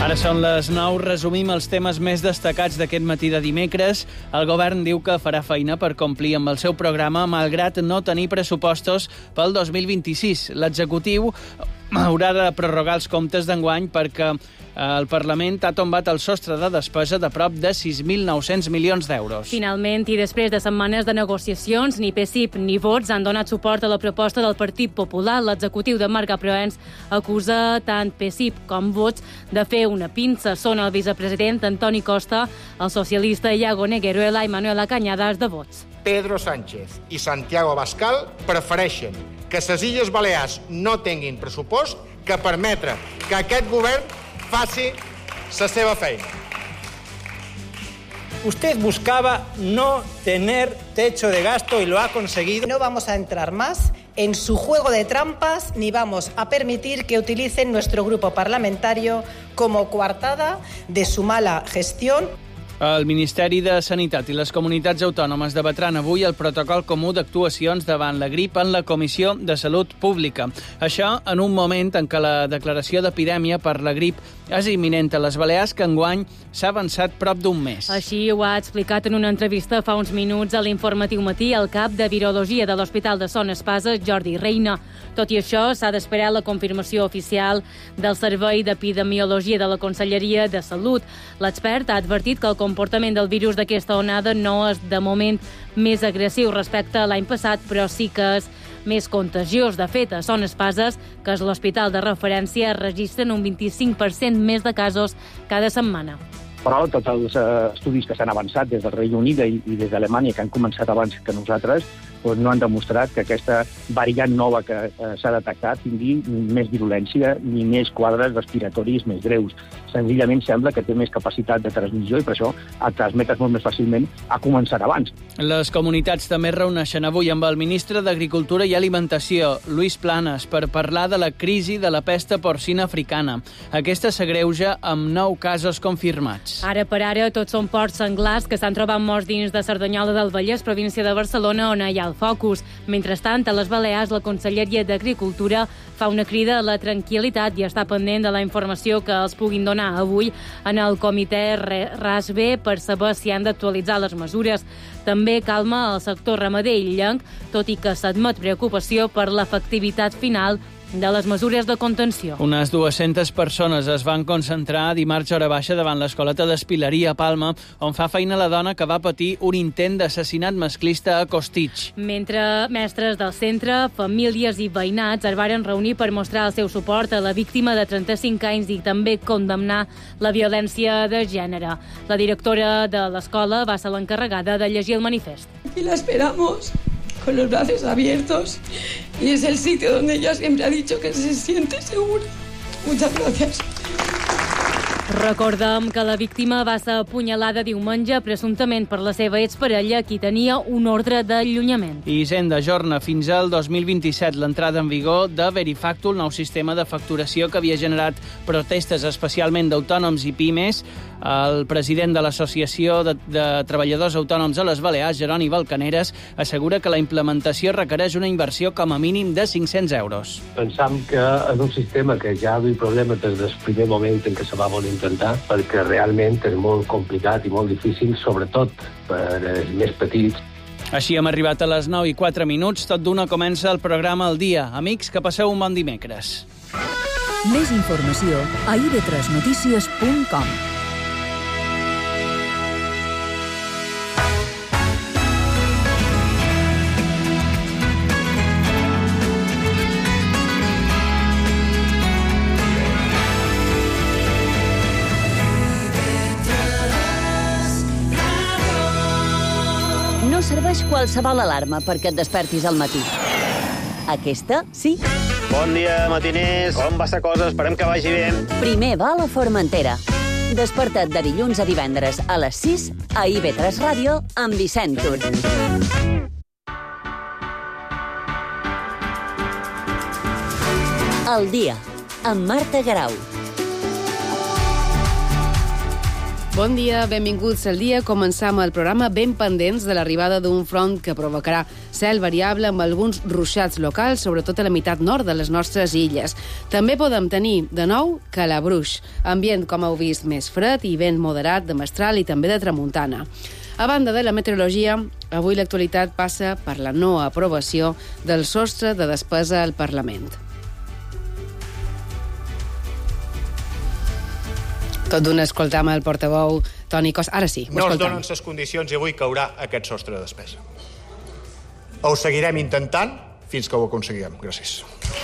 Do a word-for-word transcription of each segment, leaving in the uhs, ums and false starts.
Ara són les nou, resumim els temes més destacats d'aquest matí de dimecres. El govern diu que farà feina per complir amb el seu programa, malgrat no tenir pressupostos pel dos mil vint-i-sis. L'executiu haurà de prorrogar els comptes d'enguany perquè el Parlament ha tombat el sostre de despesa de prop de sis mil nou-cents milions d'euros. Finalment, i després de setmanes de negociacions, ni P S I P ni Vots han donat suport a la proposta del Partit Popular. L'executiu de Marga Proens acusa tant P S I P com Vots de fer una pinça. Són el vicepresident Antoni Costa, el socialista Iago Negueruela i Manuela Cañadas de Vots. Pedro Sánchez i Santiago Abascal prefereixen que les Illes Balears no tinguin pressupost que permetre que aquest govern faci la seva feina. Usted buscaba no tener techo de gasto y lo ha conseguido. No vamos a entrar más en su juego de trampas ni vamos a permitir que utilicen nuestro grupo parlamentario como coartada de su mala gestión. El Ministeri de Sanitat i les comunitats autònomes debatran avui el protocol comú d'actuacions davant la grip en la Comissió de Salut Pública. Això en un moment en què la declaració d'epidèmia per la grip és imminent a les Balears, que enguany s'ha avançat prop d'un mes. Així ho ha explicat en una entrevista fa uns minuts a l'Informatiu Matí el cap de Virologia de l'Hospital de Son Espasa, Jordi Reina. Tot i això, s'ha d'esperar la confirmació oficial del Servei d'Epidemiologia de la Conselleria de Salut. L'expert ha advertit que el comportament del virus d'aquesta onada no és, de moment, més agressiu respecte a l'any passat, però sí que és més contagiós. De fet, a Son Espases, que és l'hospital de referència, registren un vint-i-cinc per cent més de casos cada setmana. Però tots els uh, estudis que s'han avançat des del Regne Unit i, i des d'Alemanya, que han començat abans que nosaltres, doncs no han demostrat que aquesta variant nova que uh, s'ha detectat tingui més virulència ni més quadres respiratoris més greus. Senzillament sembla que té més capacitat de transmissió i per això et transmetes molt més fàcilment a començar abans. Les comunitats també es reuneixen avui amb el ministre d'Agricultura i Alimentació, Luis Planas, per parlar de la crisi de la pesta porcina africana. Aquesta s'agreuja amb nou casos confirmats. Ara per ara, tots són porcs senglars que s'han trobat morts dins de Cerdanyola del Vallès, província de Barcelona, on hi ha el focus. Mentrestant, a les Balears, la Conselleria d'Agricultura fa una crida a la tranquil·litat i està pendent de la informació que els puguin donar avui en el comitè R A S B per saber si han d'actualitzar les mesures. També calma el sector ramader i illenc, tot i que s'admet preocupació per l'efectivitat final de les mesures de contenció. Unes dues-centes persones es van concentrar dimarts hora baixa davant l'escoleta d'Espileria a Palma, on fa feina la dona que va patir un intent d'assassinat masclista a Costitx. Mentre mestres del centre, famílies i veïnats es varen reunir per mostrar el seu suport a la víctima de trenta-cinc anys i també condemnar la violència de gènere. La directora de l'escola va ser l'encarregada de llegir el manifest. Y la esperamos con los brazos abiertos y es el sitio donde ella siempre ha dicho que se siente segura. Muchas gracias. Recordem que la víctima va ser apunyalada diumenge presumptament per la seva exparella, qui tenia un ordre d'allunyament. I Hisenda ajorna fins al dos mil vint-i-set l'entrada en vigor de Verifacto, el nou sistema de facturació que havia generat protestes especialment d'autònoms i pimes. El president de l'Associació de, de Treballadors Autònoms a les Balears, Jeroni Balcaneres, assegura que la implementació requereix una inversió com a mínim de cinc-cents euros. Pensam que és un sistema que ja havia problemes des del primer moment en què se va voler intentar, perquè realment és molt complicat i molt difícil, sobretot per els més petits. Així hem arribat a les nou i quatre minuts. Tot d'una comença el programa El Dia. Amics, que passeu un bon dimecres. Més informació a i ve tres notícies punt com. No serveix qualsevol alarma perquè et despertis al matí. Aquesta, sí. Bon dia, matiners. Com va la cosa? Esperem que vagi bé. Primer va a la Formentera. Desperta't de dilluns a divendres a les sis a i ve tres Ràdio amb Vicent Tur. El Dia, amb Marta Garau. Bon dia, benvinguts al dia. Començam el programa ben pendents de l'arribada d'un front que provocarà cel variable amb alguns ruixats locals, sobretot a la meitat nord de les nostres illes. També podem tenir, de nou, calabruix, ambient, com heu vist, més fred i vent moderat de mestral i també de tramuntana. A banda de la meteorologia, avui l'actualitat passa per la no aprovació del sostre de despesa al Parlament. Tot d'una escoltam el portaveu Toni Costa. Ara sí, ho no escoltam. es donen les condicions i avui caurà aquest sostre de despesa. Ho seguirem intentant fins que ho aconseguirem. Gràcies.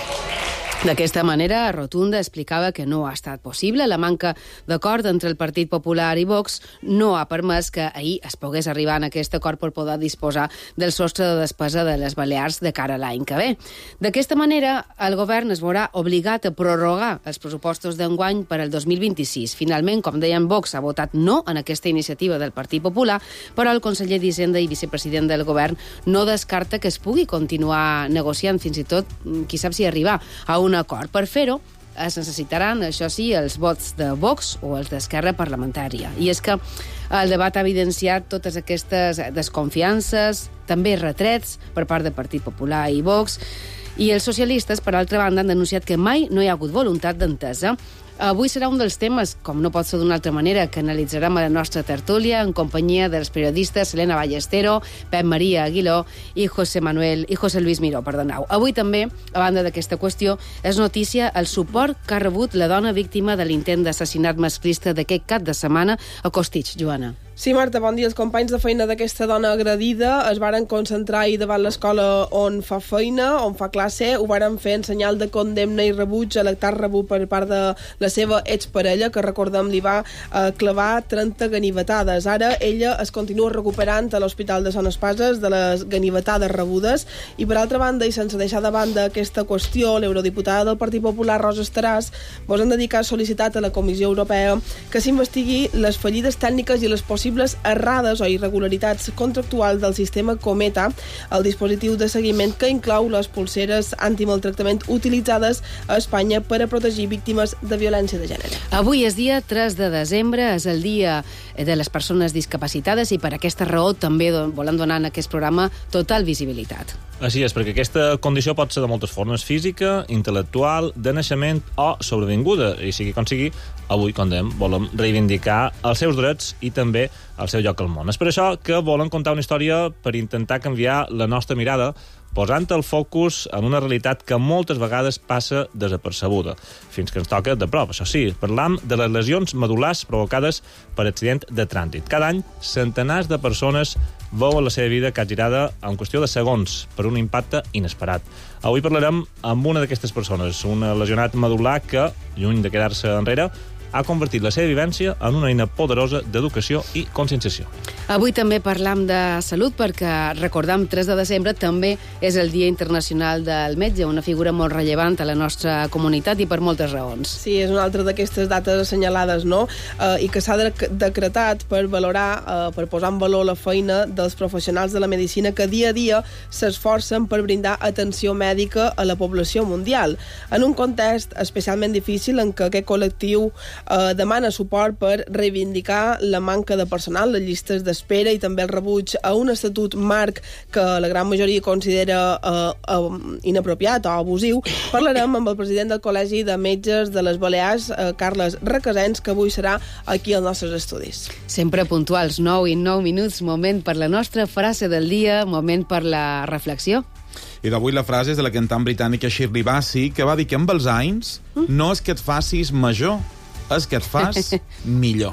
D'aquesta manera, Rotunda explicava que no ha estat possible. La manca d'acord entre el Partit Popular i Vox no ha permès que ahir es pogués arribar en aquest acord per poder disposar del sostre de despesa de les Balears de cara a l'any que ve. D'aquesta manera, el govern es veurà obligat a prorrogar els pressupostos d'enguany per al dos mil vint-i-sis. Finalment, com deien, Vox ha votat no en aquesta iniciativa del Partit Popular, però el conseller d'Hisenda i vicepresident del govern no descarta que es pugui continuar negociant, fins i tot, qui sap si arribar a un acord. Per fer-ho, es necessitaran, això sí, els vots de Vox o els d'Esquerra Parlamentària. I és que el debat ha evidenciat totes aquestes desconfiances, també retrets per part del Partit Popular i Vox, i els socialistes, per altra banda, han denunciat que mai no hi ha hagut voluntat d'entesa. Avui serà un dels temes, com no pot ser d'una altra manera, que analitzarem a la nostra tertúlia en companyia dels periodistes Helena Ballestero, Pep Maria Aguiló i José Manuel i José Luis Miró, perdoneu. Avui també, a banda d'aquesta qüestió, és notícia el suport que ha rebut la dona víctima de l'intent d'assassinat masclista d'aquest cap de setmana a Costitx, Joana. Sí, Marta, bon dia. Els companys de feina d'aquesta dona agredida es varen concentrar ahir davant l'escola on fa feina, on fa classe, ho varen fer en senyal de condemna i rebuig a l'acte rebut per part de la seva exparella, que recordem li va eh, clavar trenta ganivetades. Ara ella es continua recuperant a l'Hospital de Son Espases de les ganivetades rebudes i, per altra banda, i sense deixar de banda aquesta qüestió, l'eurodiputada del Partit Popular, Rosa Estaràs, vos han dedicat sol·licitat a la Comissió Europea que s'investigui les fallides tècniques i les possibilitats possibles errades o irregularitats contractuals del sistema Cometa, el dispositiu de seguiment que inclou les pulseres antimaltractament utilitzades a Espanya per a protegir víctimes de violència de gènere. Avui és dia tres de desembre, és el dia de les persones discapacitades i per aquesta raó també volem donar en aquest programa total visibilitat. Així és, perquè aquesta condició pot ser de moltes formes: física, intel·lectual, de naixement o sobrevinguda. I sigui com sigui, avui, com dèiem, volem reivindicar els seus drets i també el seu lloc al món. És per això que volem contar una història per intentar canviar la nostra mirada, posant el focus en una realitat que moltes vegades passa desapercebuda, fins que ens toca de prop. Això sí, parlam de les lesions medul·lars provocades per accident de trànsit. Cada any, centenars de persones veuen la seva vida capgirada en qüestió de segons per un impacte inesperat. Avui parlarem amb una d'aquestes persones, un lesionat medul·lar que, lluny de quedar-se enrere, ha convertit la seva vivència en una eina poderosa d'educació i conscienciació. Avui també parlam de salut perquè, recordam, tres de desembre també és el Dia Internacional del Metge, una figura molt rellevant a la nostra comunitat i per moltes raons. Sí, és una altra d'aquestes dates assenyalades, no? Eh, I que s'ha de- decretat per valorar, eh, per posar en valor la feina dels professionals de la medicina que dia a dia s'esforcen per brindar atenció mèdica a la població mundial, en un context especialment difícil en què aquest col·lectiu Eh, demana suport per reivindicar la manca de personal, les llistes d'espera i també el rebuig a un estatut marc que la gran majoria considera eh, eh, inapropiat o abusiu. Parlarem amb el president del Col·legi de Metges de les Balears, eh, Carles Requesens, que avui serà aquí als nostres estudis. Sempre puntuals, nou i nou minuts, moment per la nostra frase del dia, moment per la reflexió. I d'avui la frase és de la cantant britànica Shirley Bassey, que va dir que amb els anys no és que et facis major, és que et fas millor.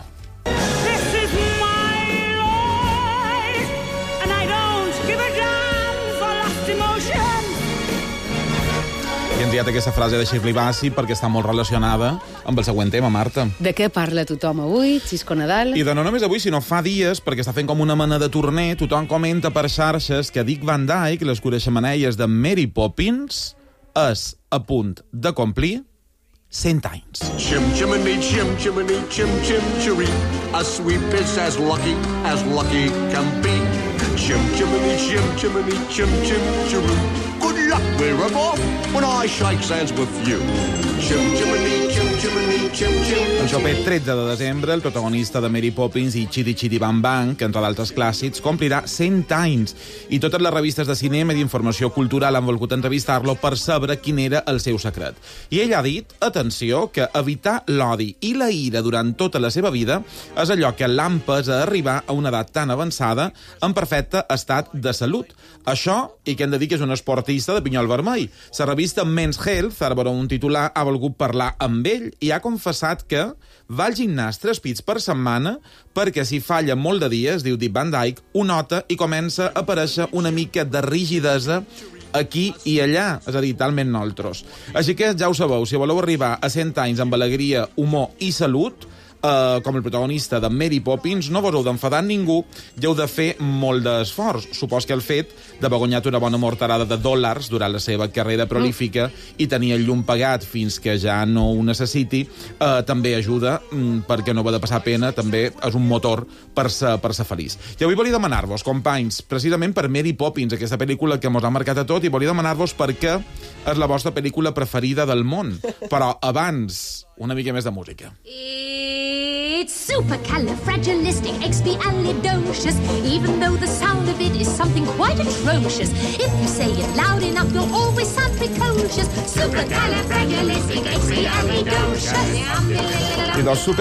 I hem triat aquesta frase de Shirley Bassey perquè està molt relacionada amb el següent tema, Marta. De què parla tothom avui? Xisco Nadal? I de no només avui, sinó fa dies, perquè està fent com una mena de torner, tothom comenta per xarxes que Dick Van Dyke, les coneixemaneies de Mary Poppins, és a punt de complir cent anys. Chim chimney, chim chimney, chim chim chiree. A sweep is as lucky as lucky can be. Chim chimney, chim chimney, chim chim chiree. Good luck wherever when I shake hands with you. Chim chimney, chim chimney, chim chim. El proper tretze de desembre, el protagonista de Mary Poppins i Chitty Chitty Bang Bang, que entre d'altres clàssics, complirà cent anys. I totes les revistes de cinema i d'informació cultural han volgut entrevistar-lo per saber quin era el seu secret. I ell ha dit, atenció, que evitar l'odi i la ira durant tota la seva vida és allò que l'ha empès a arribar a una edat tan avançada en perfecte estat de salut. Això, i que hem de dir que és un esportista de pinyol vermell. La revista Men's Health, ara veurà un titular, ha volgut parlar amb ell i ha confessat que va al gimnàs tres pits per setmana perquè si falla molt de dies, diu Dick Van Dyke, ho nota i comença a aparèixer una mica de rigidesa aquí i allà, és a dir, talment nosaltres. Així que ja ho sabeu, si voleu arribar a cent anys amb alegria, humor i salut, Uh, com el protagonista de Mary Poppins, no vos heu d'enfadar ningú i heu de fer molt d'esforç. Supos que el fet d'haver guanyat una bona morterada de dòlars durant la seva carrera prolífica mm. i tenir el llum pagat fins que ja no ho necessiti, uh, també ajuda, mm, perquè no va de passar pena, també és un motor per ser, per ser feliç. I avui volia demanar-vos, companys, precisament per Mary Poppins, aquesta pel·lícula que mos ha marcat a tot, i volia demanar-vos per què és la vostra pel·lícula preferida del món. Però abans, una mica més de música. It's supercalifragilisticexpialidocious, even though the sound of it is something quite atrocious. If you say it loud enough, you'll always sound precocious. Supercalifragilisticexpialidocious. I doncs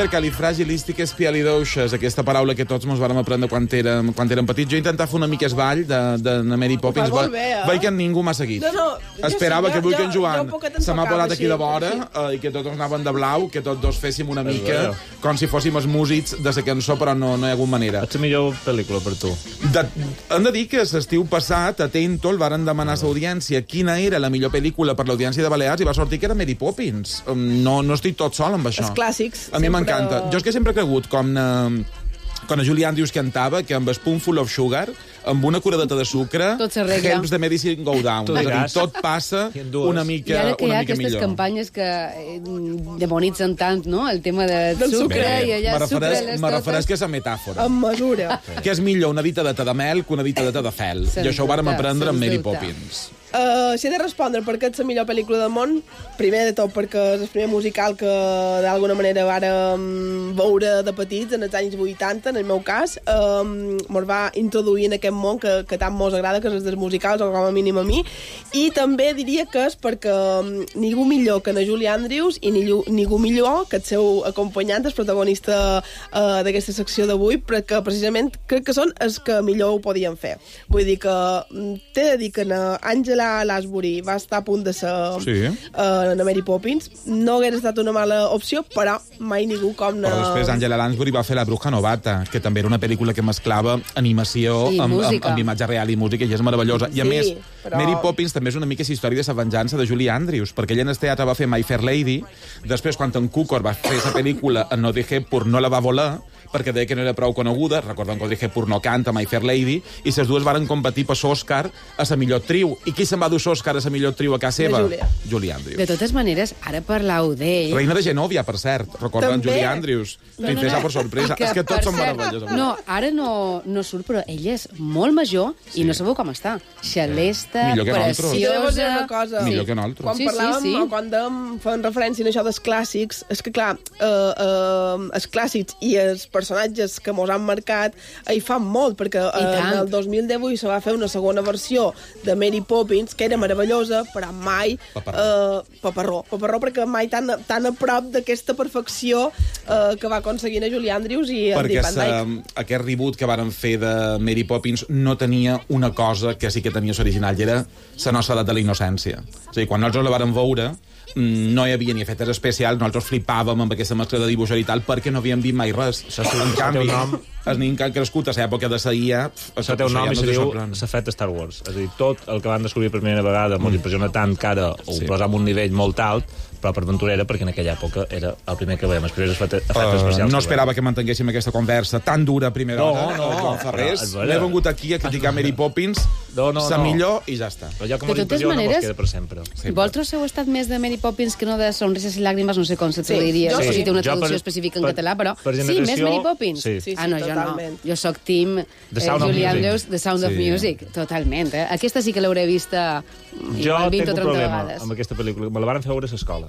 supercalifragilisticexpialidocious, aquesta paraula que tots ens vàrem aprendre quan érem, quan érem petits. Jo he intentat fer una mica esball de, de Mary Poppins. Ho fa molt bé, eh? Veig que ningú m'ha seguit. No, no, Esperava sí, que avui jo, que en Joan jo, jo se m'ha posat aquí de vora eh, i que tots anaven de blau, que tots dos féssim una mica com si fóssim els músics de la cançó, però no, no hi ha hagut manera. És la millor pel·lícula per tu. De, hem de dir que l'estiu passat, a Tento, el varen demanar a l'audiència quina era la millor pel·lícula per l'audiència de Balears i va sortir que era Mary Poppins. No, no estic tot sol amb això. Els clàssics. A mi sempre... m'encanta. Jo és que sempre he cregut, com eh, quan a Julie Andrews cantava, que amb Spoonful of Sugar, amb una curadeta de sucre, helps the medicine go down. Tot, dir, tot passa una mica, I ara que hi ha aquestes millor. Campanyes que eh, demonitzen tant, no?, el tema de del sucre, sucre i allà sucre les me refereix que és la metàfora. En mesura. Que és millor una ditadeta de mel que una ditadeta de fel. I això ho vàrem aprendre amb Mary Poppins. Uh, si he de respondre per què és la millor pel·lícula del món, primer de tot perquè és el primer musical que d'alguna manera vàrem veure de petits en els anys vuitanta, en el meu cas, um, mos va introduir en aquest món que, que tant mos agrada, que és dels musicals, o com a mínim a mi, i també diria que és perquè um, ningú millor que na Julie Andrews i ningú, ningú millor que el seu acompanyant, el protagonista uh, d'aquesta secció d'avui, perquè precisament crec que són els que millor ho podien fer. Vull dir que t'he de dir que na Àngela Lansbury va estar a punt de ser sí. uh, na Mary Poppins. No hagués estat una mala opció, però mai ningú com na... Però després Àngela Lansbury va fer La bruja novata, que també era una pel·lícula que mesclava animació amb, amb, amb imatge real i música, i és meravellosa. I a sí, més, però... Mary Poppins també és una mica la història de la venjança de Julie Andrews, perquè ella en el teatre va fer My Fair Lady, després quan en Cukor va fer la pel·lícula en Audrey Hepburn no la va voler, perquè deia que no era prou coneguda, recordem que Audrey Hepburn no canta My Fair Lady, i les dues varen competir per l'Oscar a la millor actriu. I qui se'n va dur l'Oscar a la millor actriu a casa seva? Julia. Julie Andrews. De totes maneres, ara parlau d'ell... Reina de Genovia, per cert. Recorden Julie Andrews. Princesa no, no, per sorpresa. Que, és que tots són meravellosos. No, ara no, no surt, però ella és molt major sí. i no sabeu com està. Xalesta, preciosa... Una cosa. Millor que nosaltres. Quan sí, parlàvem, sí, sí. quan dèiem, fèiem referència a això dels clàssics, és que, clar, eh, eh, els clàssics i els personatges que mos han marcat hi fan molt, perquè eh, en el dos mil divuit se va fer una segona versió de Mary Poppins, que era meravellosa, però mai paparró, eh, paparró, paparró perquè mai tan, tan a prop d'aquesta perfecció eh, que va aconseguir a Julie Andrews i en Dick Van Dyke. Perquè aquest reboot que varen fer de Mary Poppins no tenia una cosa que sí que tenia l'original, i era la nostra edat de la innocència. És a dir, quan nosaltres la vàrem veure, no hi havia ni efectes especials, nosaltres flipàvem amb aquesta mescla de dibuixar i tal, perquè no havíem vist mai res. Això sí, en canvi, els nens que han crescut a l'època de la I A... Això té un nom i se diu l'efecte Star Wars. És a dir, tot el que van descobrir per primera vegada mm. ens impressiona tant que ara ho sí. posam un nivell molt alt, però per aventurera, perquè en aquella època era el primer que veiem, els primers efectes uh, especials. No esperava que mantinguéssim aquesta conversa tan dura a primera no, hora. No, no, no. L'he vengut aquí a criticar Mary Poppins, no, no, la no. millor, i ja està. Però ja com a impressió no mos queda per sempre. sempre. Vosaltres heu estat més de Mary Poppins que no de Sonrises i Làgrimes, no sé com se sí. diria, sí. si té una traducció per, específica en per, català, però per sí, més Mary Poppins. Sí. Ah, no, jo no. Jo soc team eh, Julie Andrews, The Sound of sí. Music, totalment. Eh? Aquesta sí que l'hauré vista jo tinc un problema vegades. amb aquesta pel·lícula. Me la van fer veure a l'escola.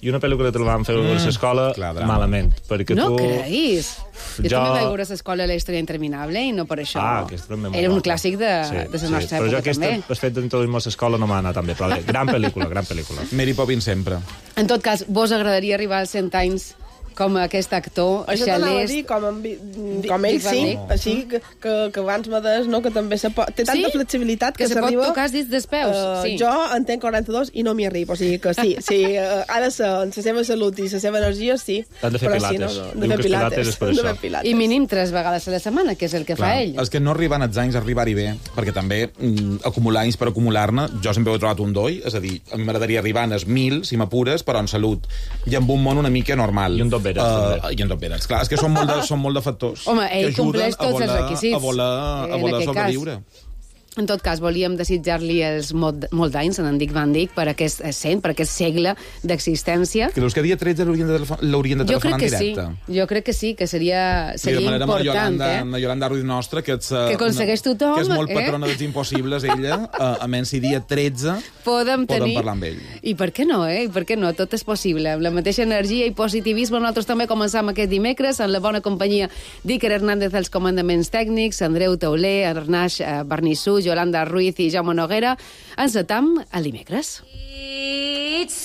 i una pel·lícula que te la van fer mm. a l'escola malament. Perquè no tu... creguis. Jo, jo també vaig veure l'escola La història interminable i no per això. Ah, aquesta també era un clàssic de, sí, de la sí. nostra Però època, jo aquesta, també. el fet d'introduir-me a l'escola no m'ha anat tan bé, però gran pel·lícula, gran pel·lícula. Mary Poppins sempre. En tot cas, vos agradaria arribar als cent anys com aquest actor això t'anava a xalest... dir, com, en, com ell sí, així que, que, que abans me des, no, que també se pot, té tanta sí? flexibilitat que, que s'arriba... Que se pot tocar els dits dels peus, uh, sí. Jo en tenc quaranta-dos i no m'hi arribo, o sigui que sí, sí uh, ha de ser en la seva salut i la seva energia, sí. Han de fer però pilates. Sí, no, no, de fer pilates, és per de això. fer pilates. I mínim tres vegades a la setmana, que és el que Clar, fa ell. És que no arriben els anys a arribar-hi bé, perquè també mm, acumular anys per acumular-ne, jo sempre he trobat un doi, és a dir, a mi m'agradaria arribar en els mil, si m'apures, però en salut, i amb un món una mica normal. I un Doc Veres, uh, també. I un Doc Veres, clar, és que són molt de, són molt de factors. Home, ell que ajuden compleix tots a voler, els requisits. A voler, a voler sobreviure. Cas. En tot cas, volíem desitjar-li els molt, molt d'anys a en Dick Van Dyke per aquest cent, per aquest segle d'existència. Creus que dia tretze l'haurien de, l'haurien de telefonar en directe? Sí. Jo crec que sí, que seria, seria sí, important. Yolanda, eh? Amb la Yolanda Ruiz nostra, que, ets, que aconsegueix tothom. Que és molt eh? patrona dels impossibles, ella. Uh, a menys si dia tretze podem, podem tenir... parlar amb ell. I per què no, eh? I per què no? Tot és possible. Amb la mateixa energia i positivisme, nosaltres també començam aquest dimecres en la bona companyia d'Iker Hernández als comandaments tècnics, Andreu Tauler, Arnaix Barnissú, Yolanda Ruiz i Jaume Noguera. Ens atam al dimecres. It's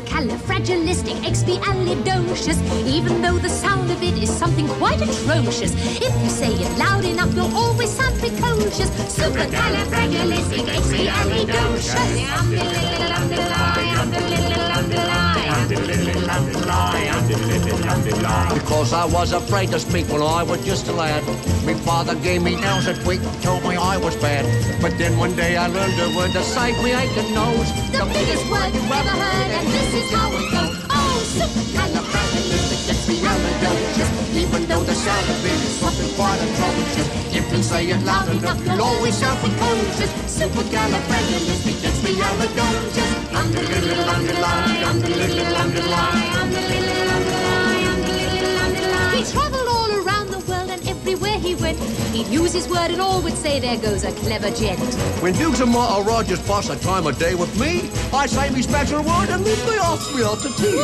supercalifragilisticexpialidocious, even though the sound of it is something quite atrocious. If you say it loud enough, you'll always sound precocious. Supercalifragilisticexpialidocious. Because I was afraid to speak when I was just a lad. My father gave me nails a tweak and told me I was bad. But then one day I learned a word to save me aching nose. The biggest word you've ever heard, and this is how it goes. Oh, supercalifragilisticexpialidocious. Even though the sound of it is something quite atrocious. If you say it loud enough, you'll always sound precocious. Supercalifragilisticexpialidocious. Underline, underline, underline, underline, underline, underline. He travelled all around the world, and everywhere he went, he'd use his word and all would say, there goes a clever gent. When Dukes and Martha Rogers pass a time of day with me, I say me special word and leave me off me out to tea.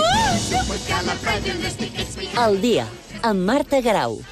El dia, amb Marta Garau.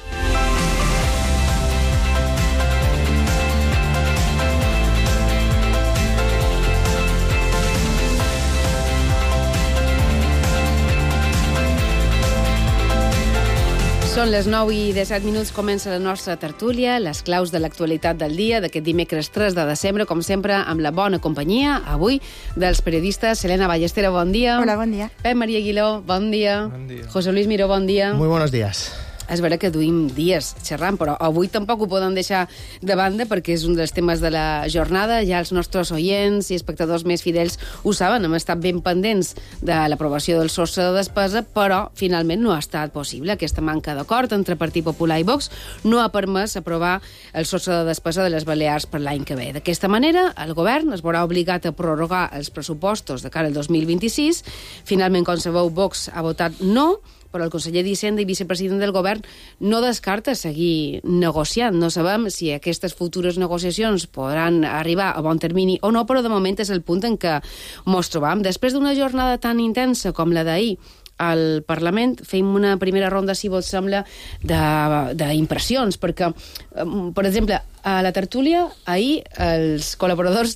Són les nou i disset minuts, comença la nostra tertúlia, les claus de l'actualitat del dia, d'aquest dimecres tres de desembre, com sempre, amb la bona companyia, avui, dels periodistes Helena Ballestera, bon dia. Hola, bon dia. Pep Maria Aguiló, bon dia. Bon dia. José Luis Miró, bon dia. Muy buenos días. És vera que duim dies xerrant, però avui tampoc ho podem deixar de banda perquè és un dels temes de la jornada. Ja els nostres oients i espectadors més fidels ho saben, hem estat ben pendents de l'aprovació del sostre de despesa, però finalment no ha estat possible. Aquesta manca d'acord entre Partit Popular i Vox no ha permès aprovar el sostre de despesa de les Balears per l'any que ve. D'aquesta manera, el govern es veurà obligat a prorrogar els pressupostos de cara al dos mil vint-i-sis. Finalment, com sabeu, Vox ha votat no, però el conseller d'Hisenda i vicepresident del govern no descarta seguir negociant. No sabem si aquestes futures negociacions podran arribar a bon termini o no, però de moment és el punt en què mos trobam. Després d'una jornada tan intensa com la d'ahir al Parlament, fem una primera ronda, si vos sembla, d'impressions, perquè, per exemple, a la tertúlia, ahir els col·laboradors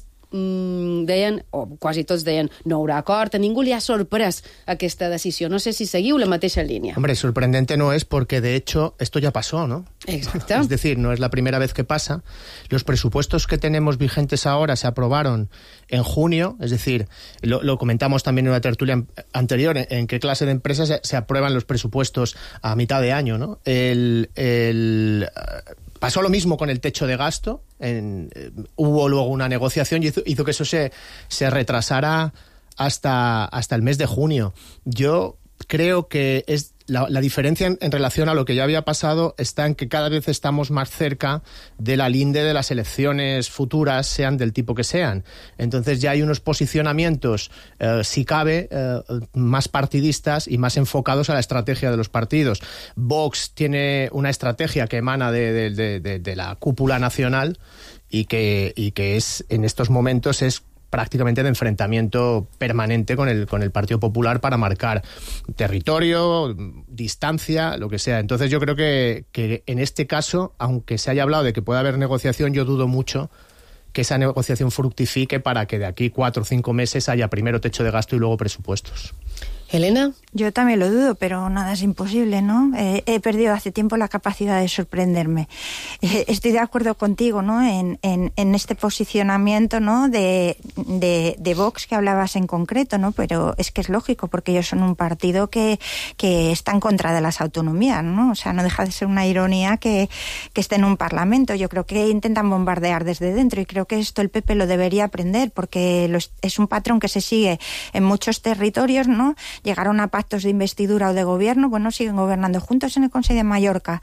deien, o quasi tots deien, no haurà acord, a ningú li ha sorprès aquesta decisió. No sé si seguiu la mateixa línia. Hombre, sorprendente no es porque, de hecho, esto ya pasó, ¿no? Exacto. Es decir, no es la primera vez que pasa. Los presupuestos que tenemos vigentes ahora se aprobaron en junio, es decir, lo, lo comentamos también en una tertulia anterior, en, en qué clase de empresas se, se aprueban los presupuestos a mitad de año, ¿no? El... el Pasó lo mismo con el techo de gasto. En, eh, hubo luego una negociación y hizo, hizo que eso se, se retrasara hasta, hasta el mes de junio. Yo creo que es la, la diferencia en, en relación a lo que ya había pasado está en que cada vez estamos más cerca de la linde de las elecciones futuras, sean del tipo que sean. Entonces ya hay unos posicionamientos, eh, si cabe, eh, más partidistas y más enfocados a la estrategia de los partidos. Vox tiene una estrategia que emana de, de, de, de, de la cúpula nacional y que, y que es en estos momentos es prácticamente de enfrentamiento permanente con el, con el Partido Popular para marcar territorio, distancia, lo que sea. Entonces yo creo que, que en este caso, aunque se haya hablado de que pueda haber negociación, yo dudo mucho que esa negociación fructifique para que de aquí cuatro o cinco meses haya primero techo de gasto y luego presupuestos. Elena. Yo también lo dudo, pero nada es imposible, ¿no? Eh, he perdido hace tiempo la capacidad de sorprenderme. Eh, estoy de acuerdo contigo, ¿no? En, en, en este posicionamiento, ¿no? De, de, de Vox que hablabas en concreto, ¿no? Pero es que es lógico, porque ellos son un partido que, que está en contra de las autonomías, ¿no? O sea, no deja de ser una ironía que, que esté en un parlamento. Yo creo que intentan bombardear desde dentro y creo que esto el P P lo debería aprender, porque lo es, es un patrón que se sigue en muchos territorios, ¿no? Llegaron a pactos de investidura o de gobierno, bueno, siguen gobernando juntos en el Consell de Mallorca.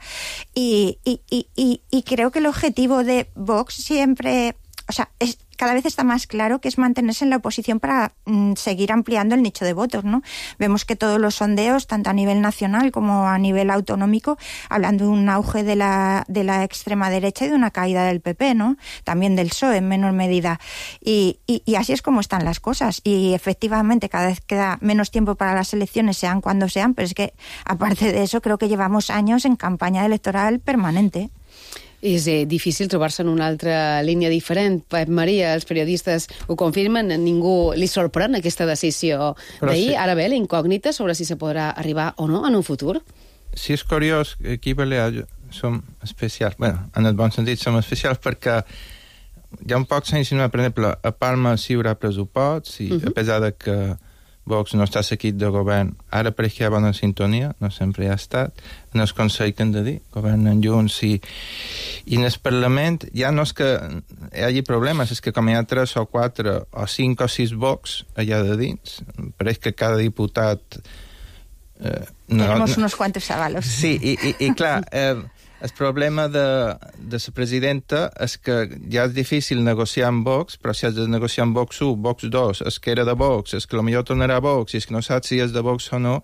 Y, y, y, y, y creo que el objetivo de Vox siempre, o sea, es, cada vez está más claro que es mantenerse en la oposición para mm, seguir ampliando el nicho de votos, ¿no? Vemos que todos los sondeos, tanto a nivel nacional como a nivel autonómico, hablan de un auge de la, de la extrema derecha y de una caída del P P, ¿no? También del P S O E en menor medida. Y, y, y así es como están las cosas. Y efectivamente cada vez queda menos tiempo para las elecciones, sean cuando sean, pero es que aparte de eso creo que llevamos años en campaña electoral permanente. És eh, difícil trobar-se en una altra línia diferent. Pep Maria, els periodistes ho confirmen, a ningú li sorprèn aquesta decisió d'ahir. Sí. Ara bé, la incògnita sobre si se podrà arribar o no en un futur. Sí, és curiós que aquí a Balears som especials, bueno, en el bon sentit som especials perquè hi ha un poc s'ha insinuat, per exemple, a Palma sí hi haurà pressupost, i uh -huh. a pesar de que Vox no està seguit de govern, ara pareix que hi ha bona sintonia, no sempre hi ha estat, en el Consell que hem de dir, governen junts, i, i en el Parlament ja no és que hi hagi problemes, és que com hi ha tres o quatre o cinc o sis Vox allà de dins, pareix que cada diputat... Eh, no, Tenemos no, unos cuantos avalos. Sí, i, i, i clar... Eh, el problema de, de la presidenta és que ja és difícil negociar amb Vox, però si has de negociar amb Vox u, Vox dos, és que era de Vox, és que potser tornarà a Vox, i és que no saps si és de Vox o no,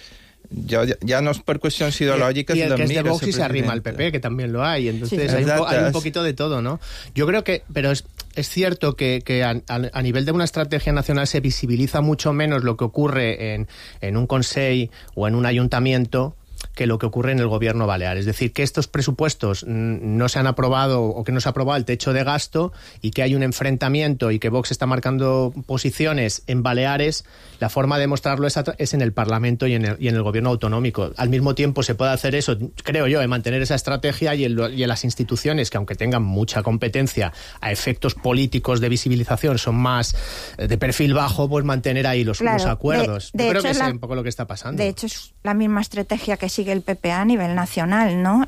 ya, ya, ya no es por cuestiones ideológicas. Y, y el que es de Vox y se arrima al P P, que también lo hay. Entonces sí. hay, un, hay un poquito de todo, ¿no? Yo creo que, pero es, es cierto que, que a, a nivel de una estrategia nacional se visibiliza mucho menos lo que ocurre en, en un Consell o en un ayuntamiento que lo que ocurre en el gobierno balear. Es decir, que estos presupuestos no se han aprobado o que no se ha aprobado el techo de gasto y que hay un enfrentamiento y que Vox está marcando posiciones en Baleares, la forma de demostrarlo es, es en el Parlamento y en el, y en el gobierno autonómico. Al mismo tiempo se puede hacer eso, creo yo, de mantener esa estrategia y en, lo, y en las instituciones que, aunque tengan mucha competencia a efectos políticos de visibilización, son más de perfil bajo, pues mantener ahí los, claro, los acuerdos. De, de yo creo hecho, que es la, un poco lo que está pasando. De hecho, es la misma estrategia que sigue el P P a nivel nacional, ¿no?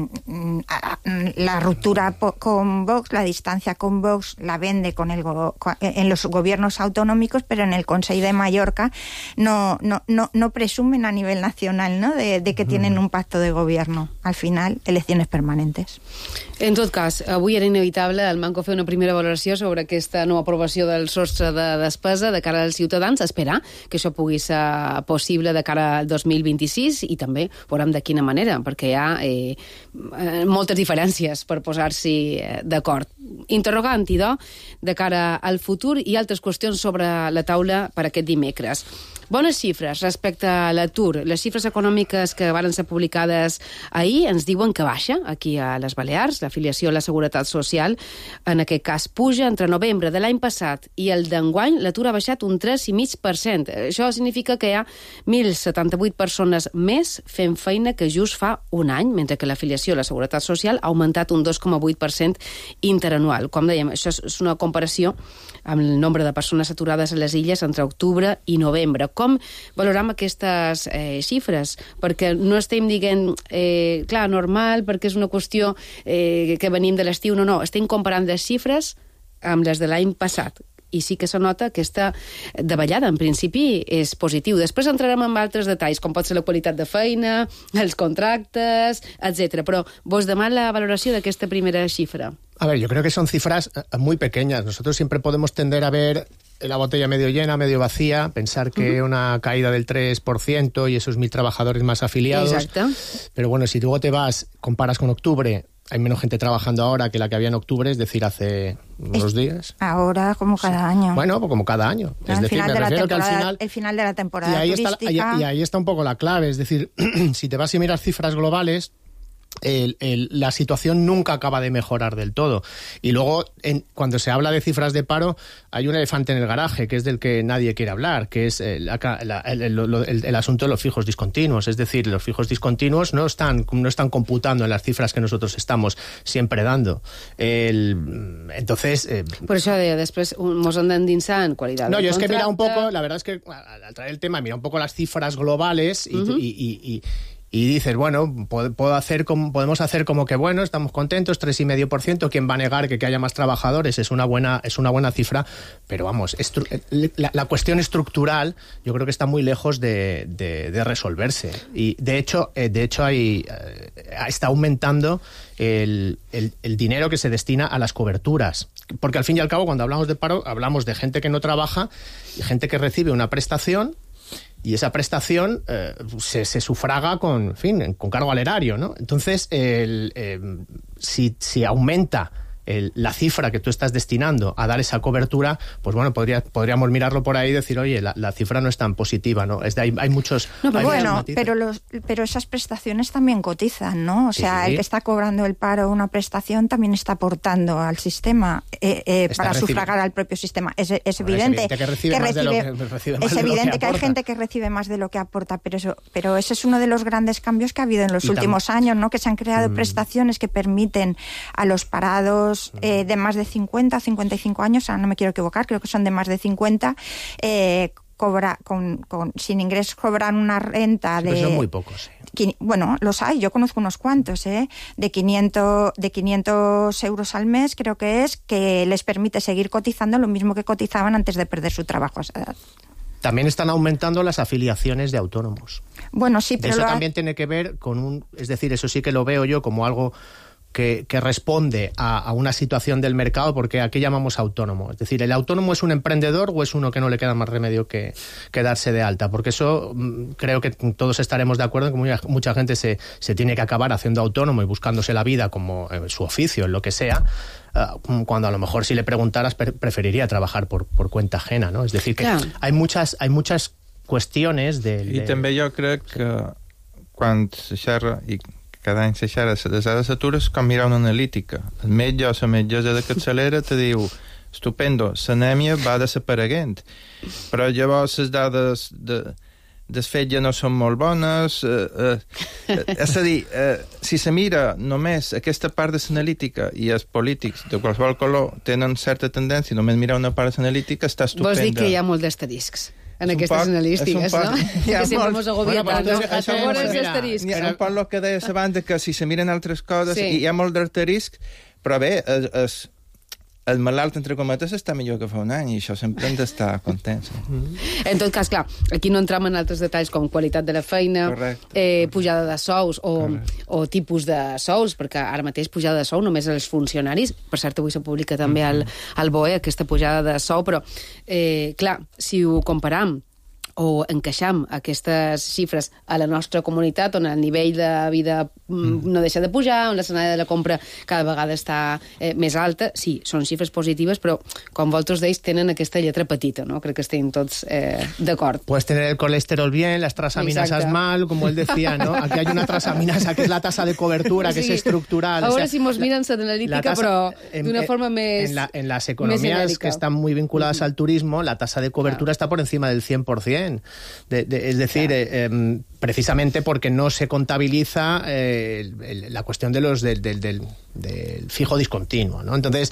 La ruptura con Vox, la distancia con Vox la vende con el go- en los gobiernos autonómicos, pero en el Consell de Mallorca no, no, no, no presumen a nivel nacional, ¿no? de, de que tienen un pacto de gobierno. Al final, elecciones permanentes. En tot cas, avui era inevitable el Manco fer una primera valoració sobre aquesta no aprovació del sostre de despesa de cara als ciutadans, esperar que això pugui ser possible de cara al dos mil vint-i-sis i també veurem de quina manera, perquè hi ha eh, moltes diferències per posar-s'hi d'acord. Interrogant, idò, de cara al futur i altres qüestions sobre la taula per aquest dimecres. Bones xifres respecte a l'atur. Les xifres econòmiques que van ser publicades ahir ens diuen que baixa aquí a les Balears. L'afiliació a la Seguretat Social, en aquest cas, puja entre novembre de l'any passat i el d'enguany. L'atur ha baixat un tres coma cinc per cent. Això significa que hi ha mil setanta-vuit persones més fent feina que just fa un any, mentre que l'afiliació a la Seguretat Social ha augmentat un dos coma vuit per cent interanual. Com dèiem, això és una comparació amb el nombre de persones aturades a les illes entre octubre i novembre. Com valorem aquestes eh, xifres? Perquè no estem dient, eh, clar, normal, perquè és una qüestió eh, que venim de l'estiu. No, no, estem comparant les xifres amb les de l'any passat. I sí que se nota que aquesta davallada, en principi, és positiu. Després entrarem en altres detalls, com pot ser la qualitat de feina, els contractes, etcètera. Però vos demano la valoració d'aquesta primera xifra. A ver, yo creo que son cifras muy pequeñas. Nosotros siempre podemos tender a ver la botella medio llena, medio vacía, pensar que uh-huh. una caída del tres por ciento y esos mil trabajadores más afiliados. Exacto. Pero bueno, si luego te vas, comparas con octubre, hay menos gente trabajando ahora que la que había en octubre, es decir, hace unos días. Ahora, como cada sí. año. Bueno, pues como cada año. No, es decir, final me de la refiero que al temporada, final... el final de la temporada y ahí turística... Está, y, y ahí está un poco la clave, es decir, si te vas a mirar cifras globales... El, el, la situación nunca acaba de mejorar del todo. Y luego, en, cuando se habla de cifras de paro, hay un elefante en el garaje, que es del que nadie quiere hablar, que es el, la, el, el, el, el asunto de los fijos discontinuos. Es decir, los fijos discontinuos no están, no están computando en las cifras que nosotros estamos siempre dando. El, entonces... Eh, Por això deia, després mos hem d'endinsar en qualitat no, de yo es que contracte. mira un poco, la verdad es que al traer el tema, mira un poco las cifras globales y... Uh-huh. y, y, y Y dices, bueno, puedo hacer como, podemos hacer como que, bueno, estamos contentos, tres coma cinco por ciento, ¿quién va a negar que, que haya más trabajadores? Es una buena, es una buena cifra, pero vamos, estru- la, la cuestión estructural yo creo que está muy lejos de, de, de resolverse. Y de hecho, eh, de hecho hay, eh, está aumentando el, el, el dinero que se destina a las coberturas. Porque al fin y al cabo, cuando hablamos de paro, hablamos de gente que no trabaja y gente que recibe una prestación. Y esa prestación eh, se, se sufraga con, en fin, con cargo al erario, ¿no? Entonces, el, eh, si, si aumenta el, la cifra que tú estás destinando a dar esa cobertura, pues bueno, podría, podríamos mirarlo por ahí y decir, oye, la, la cifra no es tan positiva, ¿no? Es de, hay, hay muchos... No, pero hay bueno, pero, los, pero esas prestaciones también cotizan, ¿no? O sea, sí. El que está cobrando el paro una prestación también está aportando al sistema eh, eh, para recibe... sufragar al propio sistema. Es, es bueno, evidente, es evidente que recibe, que más recibe, de lo que, recibe más es de evidente lo que, que hay gente que recibe más de lo que aporta, pero eso, pero ese es uno de los grandes cambios que ha habido en los y últimos tam... años, ¿no? Que se han creado mm. prestaciones que permiten a los parados mm. eh, de más de cincuenta, cincuenta y cinco años, ahora no me quiero equivocar, creo que son de más de cincuenta, eh, cobra, con, con, sin ingresos cobran una renta sí, de... son muy pocos, sí. Bueno, los hay, yo conozco unos cuantos, ¿eh? De quinientos, de quinientos euros al mes, creo que es, que les permite seguir cotizando lo mismo que cotizaban antes de perder su trabajo a esa edad. También están aumentando las afiliaciones de autónomos. Bueno, sí, pero... Eso lo también ha... tiene que ver con un... Es decir, eso sí que lo veo yo como algo... Que, que responde a, a una situación del mercado, porque ¿a qué llamamos autónomo? Es decir, ¿el autónomo es un emprendedor o es uno que no le queda más remedio que, que darse de alta? Porque eso mmm, creo que todos estaremos de acuerdo en que mucha, mucha gente se, se tiene que acabar haciendo autónomo y buscándose la vida como eh, su oficio, en lo que sea, uh, cuando a lo mejor si le preguntaras pre- preferiría trabajar por, por cuenta ajena, ¿no? Es decir, que claro. hay muchas hay muchas cuestiones del... I de... també jo crec que quan se xerra... I... cada any se xerra de les dades d'atur és com mirar una analítica. El metge o la metgessa de capçalera te diu estupendo, l'anèmia va desapareguent, però llavors les dades de, del fetge no són molt bones. Eh, eh, és a dir, eh, si se mira només aquesta part de l'analítica i els polítics de qualsevol color tenen certa tendència, només mirar una part de l'analítica, està estupenda. Vols dir que hi ha molt d'asteriscs en aquestes poc, analístiques, poc, no? Ja que sempre ens agobia bueno, tant, no? A favor és asterisc. Hi ha un poc el que deies abans, que si se miren altres coses, sí. Hi ha molt d'asterisc, però bé, el, el, el malalt, entre cometes, està millor que fa un any, i això sempre hem d'estar contents. Mm-hmm. En tot cas, clar, aquí no entram en altres detalls com qualitat de la feina, eh, pujada de sous o, o tipus de sous, perquè ara mateix pujada de sou només als funcionaris, per cert, avui se publica també al, al B O E aquesta pujada de sou, però, eh, clar, si ho comparam o encaixam aquestes xifres a la nostra comunitat, on el nivell de vida mm. no deixa de pujar, on l'escenari de la compra cada vegada està eh, més alta, sí, són xifres positives, però com vosaltres deis, tenen aquesta lletra petita, no? Crec que estem tots eh, d'acord. Puedes tener el colesterol bien, las trasaminasas mal, como él decía, ¿no? Aquí hay una trasaminasa que es la tasa de cobertura, que sí. es estructural. Ahora o sea, si mos miren la analítica, però d'una forma més... En, la, en las economías que están muy vinculadas uh-huh. al turismo, la tasa de cobertura claro. está por encima del cien por ciento. De, de, es decir, claro. eh, eh, precisamente porque no se contabiliza eh, el, el, la cuestión de los del, del, del, del fijo discontinuo, ¿no? Entonces,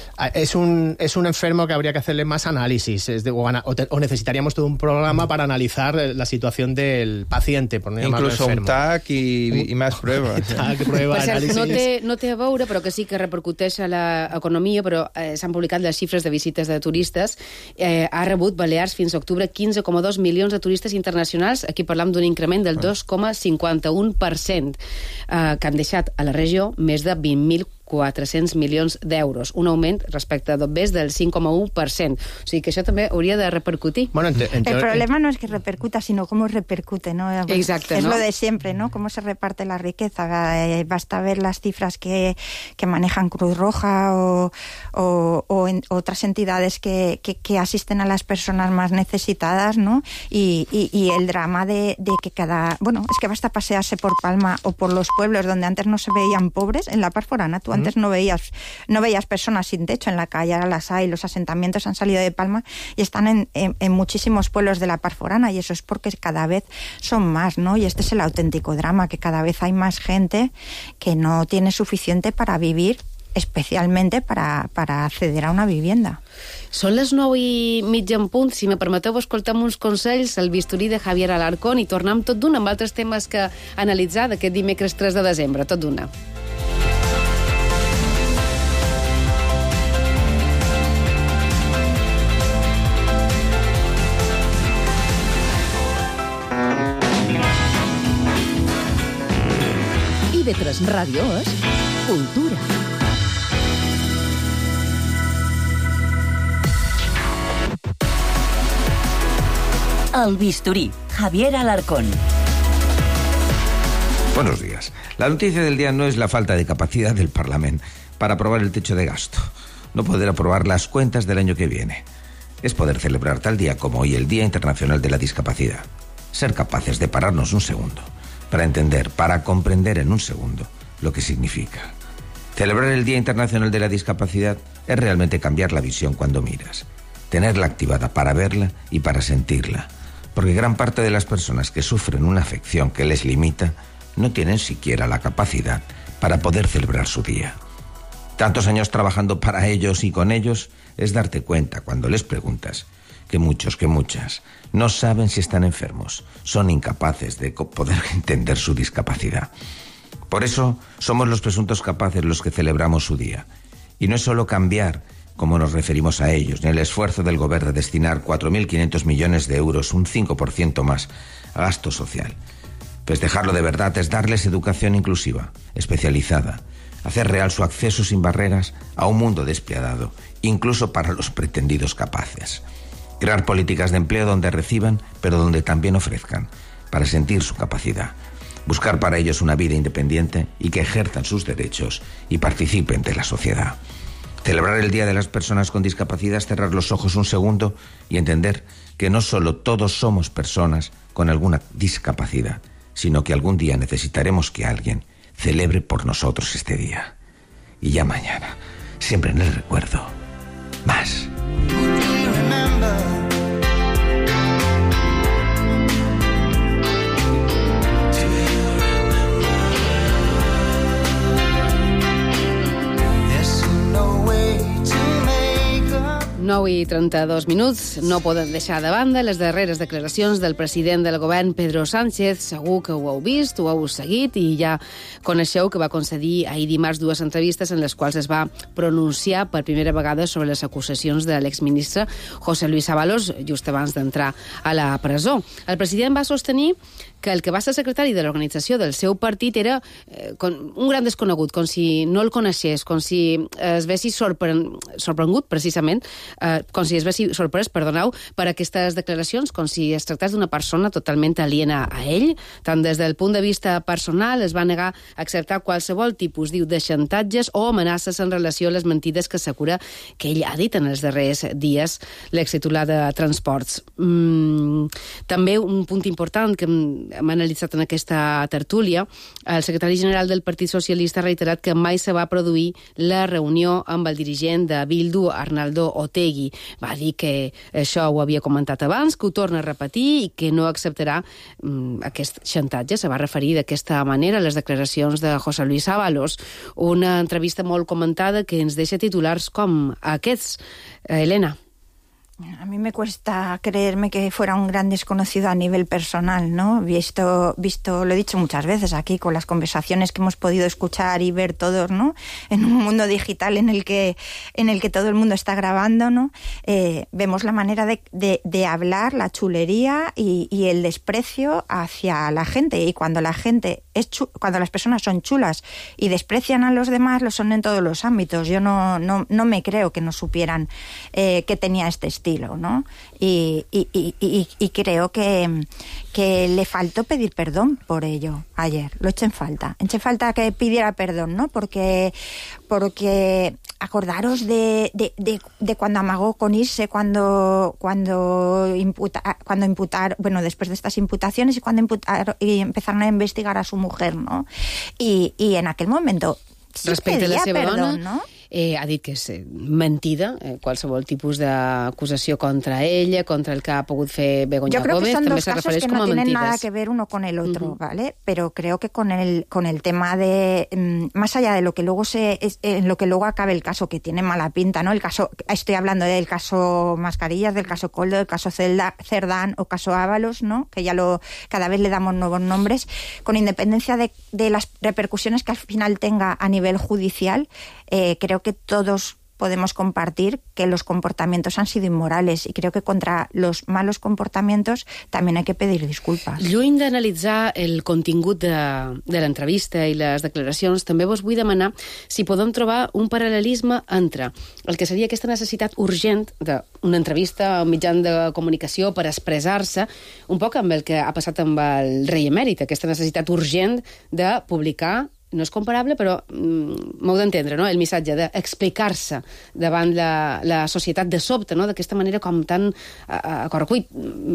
es un, es un enfermo que habría que hacerle más análisis, es de, o, o, te, o necesitaríamos todo un programa para analizar la situación del paciente, por no llamarlo Incluso enfermo. un T A C i, i més proves. T A C, prueba, per cert, anàlisis. no té, no té a veure, però que sí que repercuteix a l'economia, però eh, s'han publicat les xifres de visites de turistes. Eh, ha rebut Balears fins a octubre quinze coma dos milions de turistes internacionals. Aquí parlam d'un increment del dos coma cinquanta-un per cent, eh, que han deixat a la regió més de vint mil quatre-cents milions d'euros, un augment respecte a Dobbers del cinc coma u per cent. O sigui que això també hauria de repercutir. Bueno, ente, ente, el problema no es que repercuta, sino cómo repercute, ¿no? Exacte, es ¿no? lo de siempre, ¿no? Cómo se reparte la riqueza. Eh, basta ver las cifras que, que manejan Cruz Roja o, o, o en otras entidades que, que, que asisten a las personas más necesitadas, ¿no? Y, y, y el drama de, de que cada... Bueno, es que basta pasearse por Palma o por los pueblos donde antes no se veían pobres. En la Par Forana tú antes mm. no veías no veías personas sin techo en la calle, ahora las hay. Los asentamientos han salido de Palma y están en, en, en muchísimos pueblos de la Par Forana, y eso es porque cada vez son más, ¿no? Y este es el auténtico drama, que cada vez hay más gente que no tiene suficiente para vivir, especialmente para, para acceder a una vivienda. Són les nou i mitja en punt. Si me permeteu, escoltem uns consells, el bisturí de Javier Alarcón, i tornem tot d'una amb altres temes que analitzar d'aquest dimecres tres de desembre, tot d'una. I ve tres Ràdio és Cultura. El bisturí, Javier Alarcón. Buenos días. La noticia del día no es la falta de capacidad del Parlamento para aprobar el techo de gasto, no poder aprobar las cuentas del año que viene. Es poder celebrar tal día como hoy el Día Internacional de la Discapacidad. Ser capaces de pararnos un segundo, para entender, para comprender en un segundo lo que significa. Celebrar el Día Internacional de la Discapacidad es realmente cambiar la visión cuando miras, tenerla activada para verla y para sentirla. Porque gran parte de las personas que sufren una afección que les limita no tienen siquiera la capacidad para poder celebrar su día. Tantos años trabajando para ellos y con ellos es darte cuenta cuando les preguntas que muchos, que muchas, no saben si están enfermos, son incapaces de poder entender su discapacidad. Por eso somos los presuntos capaces los que celebramos su día. Y no es solo cambiar como nos referimos a ellos, ni el esfuerzo del Gobierno de destinar cuatro mil quinientos millones de euros, un cinco por ciento más, a gasto social. Pues dejarlo de verdad es darles educación inclusiva, especializada, hacer real su acceso sin barreras a un mundo despiadado, incluso para los pretendidos capaces. Crear políticas de empleo donde reciban, pero donde también ofrezcan, para sentir su capacidad. Buscar para ellos una vida independiente y que ejerzan sus derechos y participen de la sociedad. Celebrar el Día de las Personas con Discapacidad es cerrar los ojos un segundo y entender que no solo todos somos personas con alguna discapacidad, sino que algún día necesitaremos que alguien celebre por nosotros este día. Y ya mañana, siempre en el recuerdo, más. nou i trenta-dos minuts. No poden deixar de banda les darreres declaracions del president del govern, Pedro Sánchez. Segur que ho heu vist, ho heu seguit i ja coneixeu que va concedir ahir dimarts dues entrevistes en les quals es va pronunciar per primera vegada sobre les acusacions de l'exministre José Luis Ábalos just abans d'entrar a la presó. El president va sostenir que el que va ser secretari de l'organització del seu partit era eh, un gran desconegut, com si no el coneixés, com si es vessi sorpren... sorprengut, precisament, eh, com si es vessi sorprès, perdoneu, per aquestes declaracions, com si es tractés d'una persona totalment aliena a ell. Tant des del punt de vista personal es va negar a acceptar qualsevol tipus, diu, de xantatges o amenaces en relació a les mentides que assegura que ell ha dit en els darrers dies, l'extitular de Transports. Mm, també un punt important que hem analitzat en aquesta tertúlia, el secretari general del Partit Socialista ha reiterat que mai se va produir la reunió amb el dirigent de Bildu, Arnaldo Otegi. Va dir que això ho havia comentat abans, que ho torna a repetir i que no acceptarà mm, aquest xantatge. Se va referir d'aquesta manera a les declaracions de José Luis Ábalos. Una entrevista molt comentada que ens deixa titulars com aquests. Eh, Elena. A mí me cuesta creerme que fuera un gran desconocido a nivel personal, ¿no? Visto, visto, lo he dicho muchas veces aquí, con las conversaciones que hemos podido escuchar y ver todos, ¿no? En un mundo digital en el que, en el que todo el mundo está grabando, ¿no? Eh, vemos la manera de, de, de hablar, la chulería y, y el desprecio hacia la gente. Y cuando la gente es chu- cuando las personas son chulas y desprecian a los demás, lo son en todos los ámbitos. Yo no, no, no me creo que no supieran eh, que tenía este estilo, ¿no? Y, y, y, y, y creo que, que le faltó pedir perdón por ello ayer. Lo eché en falta. Eché en falta que pidiera perdón, ¿no? Porque, porque acordaros de, de, de, de cuando amagó con irse, cuando, cuando, imputa, cuando imputar, bueno, después de estas imputaciones y cuando imputar, y empezaron a investigar a su mujer, ¿no? I, i en aquell moment sí respecte a la seva perdó, dona, no? eh, ha dit que és eh, mentida eh, qualsevol tipus d'acusació contra ella, contra el que ha pogut fer Begoña Yo creo Gómez, que son també dos se casos refereix que com no a tienen mentides. nada que ver uno con el otro, Uh-huh. ¿vale? Pero creo que con el con el tema de mm, más allá de lo que luego se es, en lo que luego acabe el caso, que tiene mala pinta, ¿no? El caso, estoy hablando del caso Mascarillas, del caso Coldo, del caso Celda, Cerdán o caso Ábalos, ¿no? Que ya lo cada vez le damos nuevos nombres, con independencia de, de las repercusiones que al final tenga a nivel judicial, eh, creo que todos podemos compartir que los comportamientos han sido inmorales y creo que contra los malos comportamientos también hay que pedir disculpas. Lluny d'analitzar el contingut de, de l'entrevista i les declaracions, també vos vull demanar si podem trobar un paral·lelisme entre el que seria aquesta necessitat urgent d'una entrevista a un mitjà de comunicació per expressar-se, un poc amb el que ha passat amb el rei emèrit, aquesta necessitat urgent de publicar, no és comparable, però mm, m'heu d'entendre, no? El missatge d'explicar-se davant la, la societat de sobte, no? D'aquesta manera com tan a, a correcuit,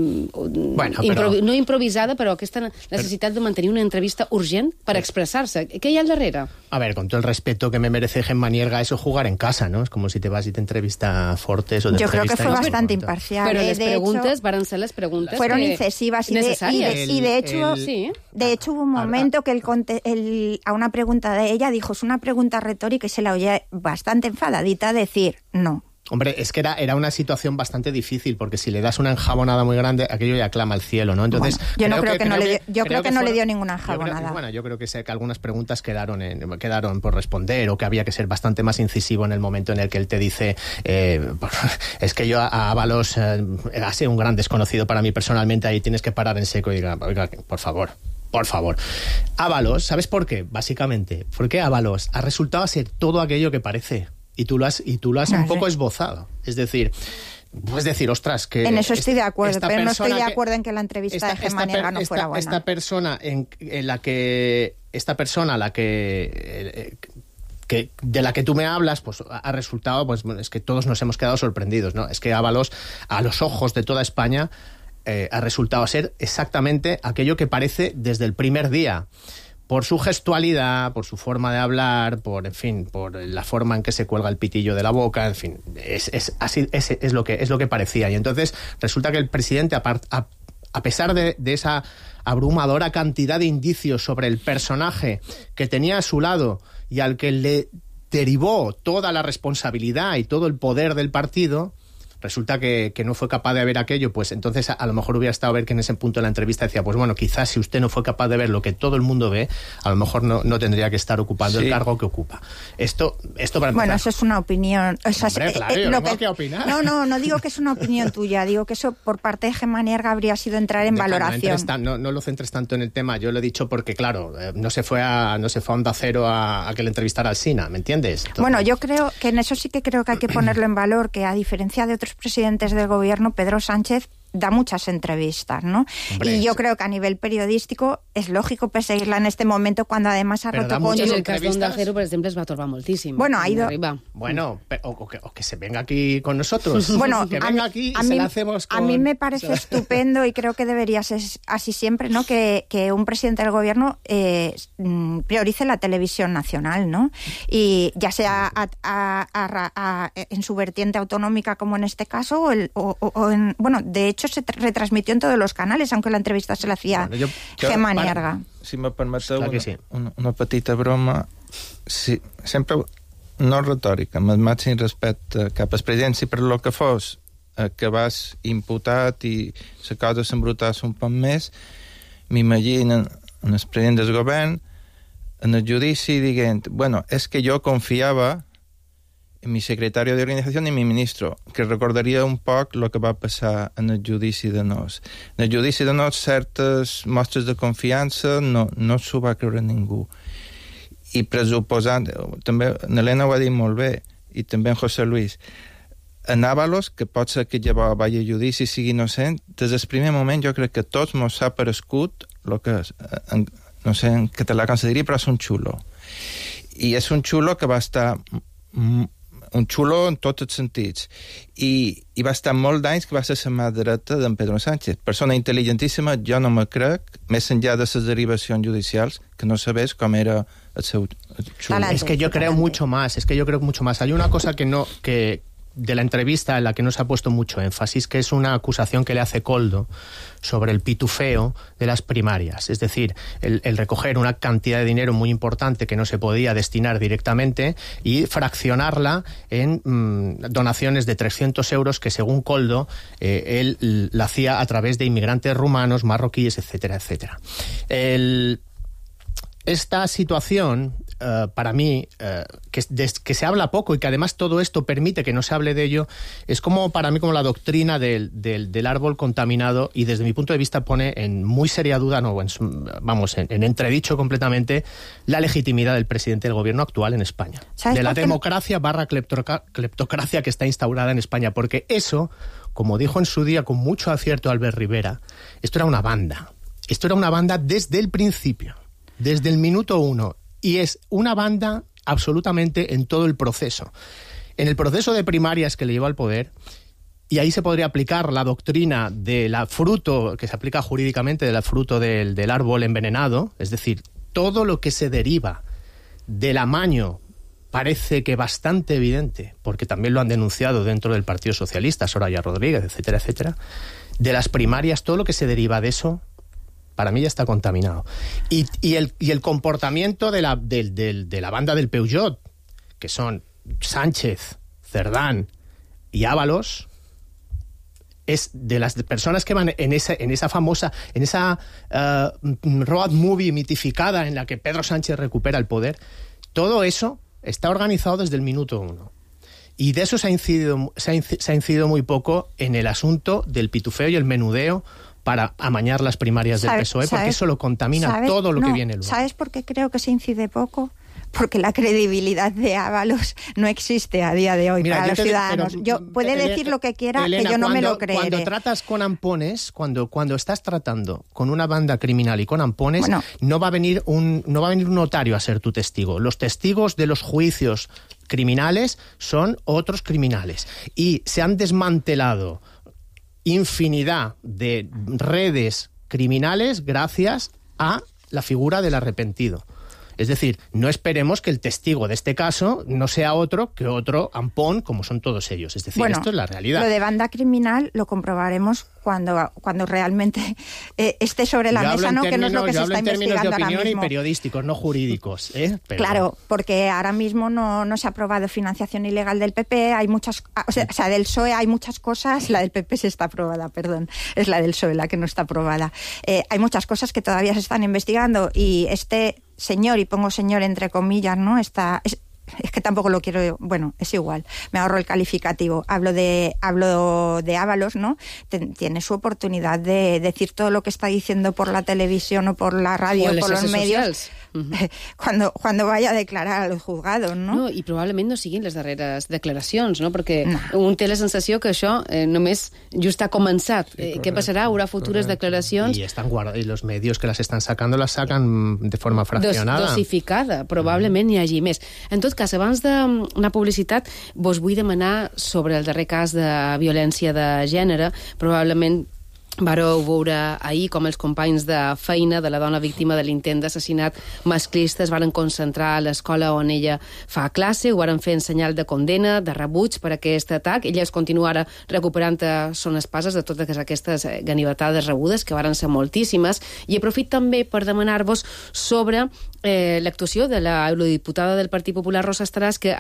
mm, bueno, improvi però... no improvisada, però aquesta necessitat de mantenir una entrevista urgent per expressar-se. Què hi ha al darrere? A ver, con todo el respeto que me merece Gemma Nierga, eso es jugar en casa, ¿no? Es como si te vas y te entrevista Fortes o te Yo creo que entrevista fue no sé bastante cuánto. imparcial. Pero eh, les de preguntes hecho, van ser les preguntes fueron que... incisivas y de, y, necessàries. de, y de hecho, El- sí, de hecho hubo un momento que el, conte- el, a una pregunta de ella dijo, es una pregunta retórica y se la oía bastante enfadadita decir no. Hombre, es que era, era una situación bastante difícil, porque si le das una enjabonada muy grande, aquello ya clama al cielo, ¿no? Entonces, Bueno, yo no creo que no le dio- yo creo que no le fueron- dio ninguna yo creo que- enjabonada. bueno, yo creo que, sé que algunas preguntas quedaron, en- quedaron por responder, o que había que ser bastante más incisivo en el momento en el que él te dice, eh, es que yo a, a Ábalos eh, ha sido un gran desconocido para mí personalmente, ahí tienes que parar en seco y diga, oiga, por favor. Por favor. Ábalos, ¿sabes por qué? Básicamente, porque Ábalos ha resultado ser todo aquello que parece. Y tú lo has, y tú lo has No un sé. poco esbozado. Es decir, puedes decir, ostras, que... En eso estoy de esta- acuerdo, esta pero no estoy de persona que- acuerdo en que la entrevista esta- de Gemma esta per- Nierga no esta- fuera buena. Esta persona en, en la que... Esta persona a la que... eh, que de la que tú me hablas, pues ha resultado, pues bueno, es que todos nos hemos quedado sorprendidos, ¿no? Es que Ábalos, a los ojos de toda España, eh, ha resultado ser exactamente aquello que parece desde el primer día. Por su gestualidad, por su forma de hablar, por, en fin, por la forma en que se cuelga el pitillo de la boca, en fin, es, es, así, es, es, lo, que, es lo que parecía. Y entonces resulta que el presidente, a, a, a pesar de, de esa abrumadora cantidad de indicios sobre el personaje que tenía a su lado y al que le derivó toda la responsabilidad y todo el poder del partido, resulta que, que no fue capaz de ver aquello, pues entonces a, a lo mejor hubiera estado a ver que en ese punto de la entrevista decía, pues bueno, quizás si usted no fue capaz de ver lo que todo el mundo ve, a lo mejor no, no tendría que estar ocupando Sí. el cargo que ocupa. Esto, esto para Bueno, empezar. eso es una opinión. O sea, Hombre, eh, claro, eh, yo lo no tengo que opinar. No, no, no digo que es una opinión tuya, digo que eso por parte de Gemma Nierga habría sido entrar en Deja, no valoración. entres tan- No, no lo centres tanto en el tema. Yo lo he dicho porque, claro, eh, no se fue a no se fue a Onda Cero a, a que le entrevistara al Sina, ¿me entiendes? Entonces, Bueno, yo creo que en eso sí que creo que hay que ponerlo en valor, que a diferencia de otros presidentes del gobierno, Pedro Sánchez da muchas entrevistas, ¿no? Hombre, y yo sí. creo que a nivel periodístico es lógico perseguirla en este momento cuando además ha Pero roto da con... muchas En el cas entrevistas. d'Onda Cero, per exemple, es va torbar moltíssim. Bueno, ha ido- Arriba. Bueno, pe- o, o que, o que se venga aquí con nosotros. Bueno, que a venga mí- aquí y a se mí, la hacemos con... a mí me parece estupendo y creo que debería ser así siempre, ¿no? Que, que un presidente del gobierno eh, mm, priorice la televisión nacional, ¿no? Y ya sea a- a- a- a- en su vertiente autonómica como en este caso, o, el- o- o- o en, bueno, de hecho se tr- retransmitió en todos los canales, aunque la entrevista se la hacía Bueno, jo- Gemma jo- Nierga. Si me permeteu Clar que una, sí. una, una petita broma, si, sempre, no retòrica, amb el màxim respecte cap al president, si per lo que fos eh, que vas imputat i la cosa s'embrutasse un poc més, m'imaginen en el president del govern en el judici dient, bueno, és que jo confiava mi secretario de organización i mi ministro, que recordaria un poc el que va passar en el judici de Nos. En el judici de Nos, certes mostres de confiança no, no s'ho va creure ningú. I pressuposant, també n'Helena ho ha dit molt bé, i també en José Luis, en Ábalos, que pot ser que llavors vagi a judici i sigui innocent, des del primer moment jo crec que tots mos ha parescut el que, en, no sé en català com se diria, però és un xulo. I és un xulo que va estar... un xulo en tots els sentits. I, i va estar molt d'anys que va ser la mà dreta d'en Pedro Sánchez. Persona intel·ligentíssima, jo no me crec, més enllà de les derivacions judicials, que no sabés com era el seu xulo. Es que yo creo mucho más, es que yo creo mucho más. Hay una cosa que no... que de la entrevista en la que no se ha puesto mucho énfasis, que es una acusación que le hace Koldo sobre el pitufeo de las primarias. Es decir, el, el recoger una cantidad de dinero muy importante que no se podía destinar directamente y fraccionarla en mmm, donaciones de trescientos euros que, según Koldo, eh, él la hacía a través de inmigrantes rumanos, marroquíes, etcétera, etcétera. El... Esta situación, uh, para mí, uh, que, de, que se habla poco y que además todo esto permite que no se hable de ello, es como para mí como la doctrina del, del, del árbol contaminado, y desde mi punto de vista pone en muy seria duda, no, en, vamos, en, en entredicho completamente la legitimidad del presidente del gobierno actual en España. De la democracia barra cleptocracia que está instaurada en España, porque eso, como dijo en su día con mucho acierto Albert Rivera, esto era una banda. Esto era una banda desde el principio. Desde el minuto uno, y es una banda absolutamente en todo el proceso. En el proceso de primarias que le llevó al poder, y ahí se podría aplicar la doctrina de la fruto, que se aplica jurídicamente, de la fruto del, del árbol envenenado, es decir, todo lo que se deriva del amaño, parece que bastante evidente, porque también lo han denunciado dentro del Partido Socialista, Soraya Rodríguez, etcétera, etcétera, de las primarias, todo lo que se deriva de eso, para mí ya está contaminado. Y, y, el, y el comportamiento de la, de, de, de la banda del Peugeot, que son Sánchez, Cerdán y Ábalos, es de las personas que van en esa, en esa famosa, en esa uh, road movie mitificada en la que Pedro Sánchez recupera el poder. Todo eso está organizado desde el minuto uno. Y de eso se ha incidido, se ha incidido, se ha incidido muy poco en el asunto del pitufeo y el menudeo para amañar las primarias del P S O E, porque eso lo contamina todo lo no, que viene luego. ¿Sabes por qué creo que se incide poco? Porque la credibilidad de Ábalos no existe a día de hoy. Mira, para los te, ciudadanos. Pero, yo Puede Elena, decir lo que quiera, Elena, que yo no cuando, me lo creeré. Cuando tratas con ampones, cuando, cuando estás tratando con una banda criminal y con ampones, bueno, no va a venir un no va a venir un notario a ser tu testigo. Los testigos de los juicios criminales son otros criminales. Y se han desmantelado infinidad de redes criminales gracias a la figura del arrepentido. Es decir, no esperemos que el testigo de este caso no sea otro que otro ampón, como son todos ellos. Es decir, bueno, esto es la realidad. Lo de banda criminal lo comprobaremos cuando, cuando realmente eh, esté sobre la yo mesa, ¿no? Término, que no es lo que se está investigando ahora mismo. Yo hablo en términos de opinión y periodísticos, no jurídicos. ¿eh? Pero... Claro, porque ahora mismo no, no se ha aprobado financiación ilegal del P P, hay muchas, o sea, o sea, del P S O E hay muchas cosas, la del P P sí está aprobada, perdón, es la del P S O E la que no está aprobada. Eh, hay muchas cosas que todavía se están investigando y este señor, y pongo señor entre comillas, ¿no? Está... Es, es que tampoco lo quiero, bueno, es igual, me ahorro el calificativo, hablo de hablo de Ábalos, ¿no? Tiene su oportunidad de decir todo lo que está diciendo por la televisión o por la radio o por los medios socials. Cuando, cuando vaya a declarar a los juzgados, no? No, i probablement no siguin les darreres declaracions, no? Perquè no. Un té la sensació que això eh, només just ha començat. Sí, eh, què passarà? Haurà futures correcte. Declaracions... Y, están guarda... y los medios que las están sacando las sacan de forma fraccionada. Dos, dosificada. Probablement mm. hi hagi més. En tot cas, abans d'anar a publicitat, vos vull demanar sobre el darrer cas de violència de gènere. Probablement vareu veure ahir com els companys de feina de la dona víctima de l'intent d'assassinat masclista es varen concentrar a l'escola on ella fa classe, ho varen fer en senyal de condena, de rebuig per aquest atac. Ella es continua ara recuperant son espases de totes aquestes ganivetades rebudes, que varen ser moltíssimes, i aprofit també per demanar-vos sobre eh, l'actuació de la eurodiputada del Partit Popular, Rosa Estaràs, que ha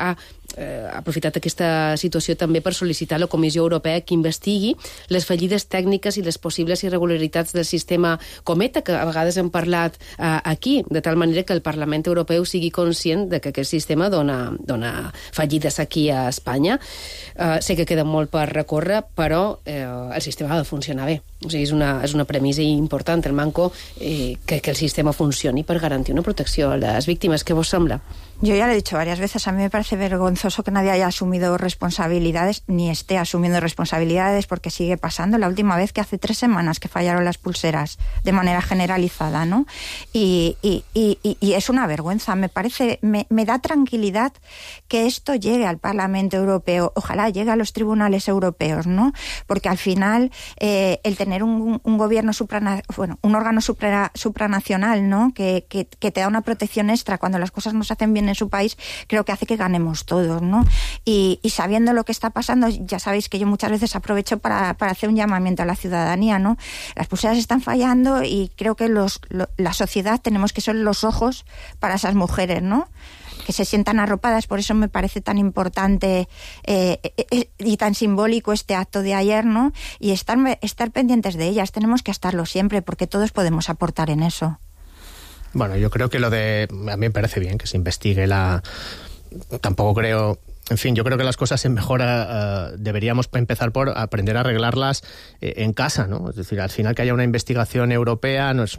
eh, ha aprofitat aquesta situació també per sol·licitar a la Comissió Europea que investigui les fallides tècniques i les possibles irregularitats del sistema Cometa, que a vegades hem parlat eh, aquí, de tal manera que el Parlament Europeu sigui conscient de que aquest sistema dona, dona fallides aquí a Espanya. Eh, sé que queda molt per recórrer, però eh, el sistema ha de funcionar bé. O sigui, és una, és una premissa important, el manco, eh, que, que el sistema funcioni per garantir una protecció a les víctimes. Què vos sembla? Yo ya lo he dicho varias veces, a mí me parece vergonzoso que nadie haya asumido responsabilidades, ni esté asumiendo responsabilidades, porque sigue pasando. La última vez que hace tres semanas que fallaron las pulseras de manera generalizada, ¿no? Y, y, y, y es una vergüenza. Me parece, me, me da tranquilidad que esto llegue al Parlamento Europeo. Ojalá llegue a los tribunales europeos, ¿no? Porque al final eh, el tener un, un gobierno suprana, bueno, un órgano supra, supranacional, ¿no? Que, que, que te da una protección extra cuando las cosas no se hacen bien en su país, creo que hace que ganemos todos, ¿no? Y, y sabiendo lo que está pasando, ya sabéis que yo muchas veces aprovecho para, para hacer un llamamiento a la ciudadanía, ¿no? Las pulseras están fallando y creo que los, lo, la sociedad tenemos que ser los ojos para esas mujeres, ¿no? Que se sientan arropadas, por eso me parece tan importante eh, eh, y tan simbólico este acto de ayer, ¿no? Y estar, estar pendientes de ellas, tenemos que estarlo siempre, porque todos podemos aportar en eso. Bueno, yo creo que lo de... A mí me parece bien que se investigue la... Tampoco creo... En fin, yo creo que las cosas se mejora, uh, deberíamos empezar por aprender a arreglarlas eh, en casa, ¿no? Es decir, al final que haya una investigación europea, no es,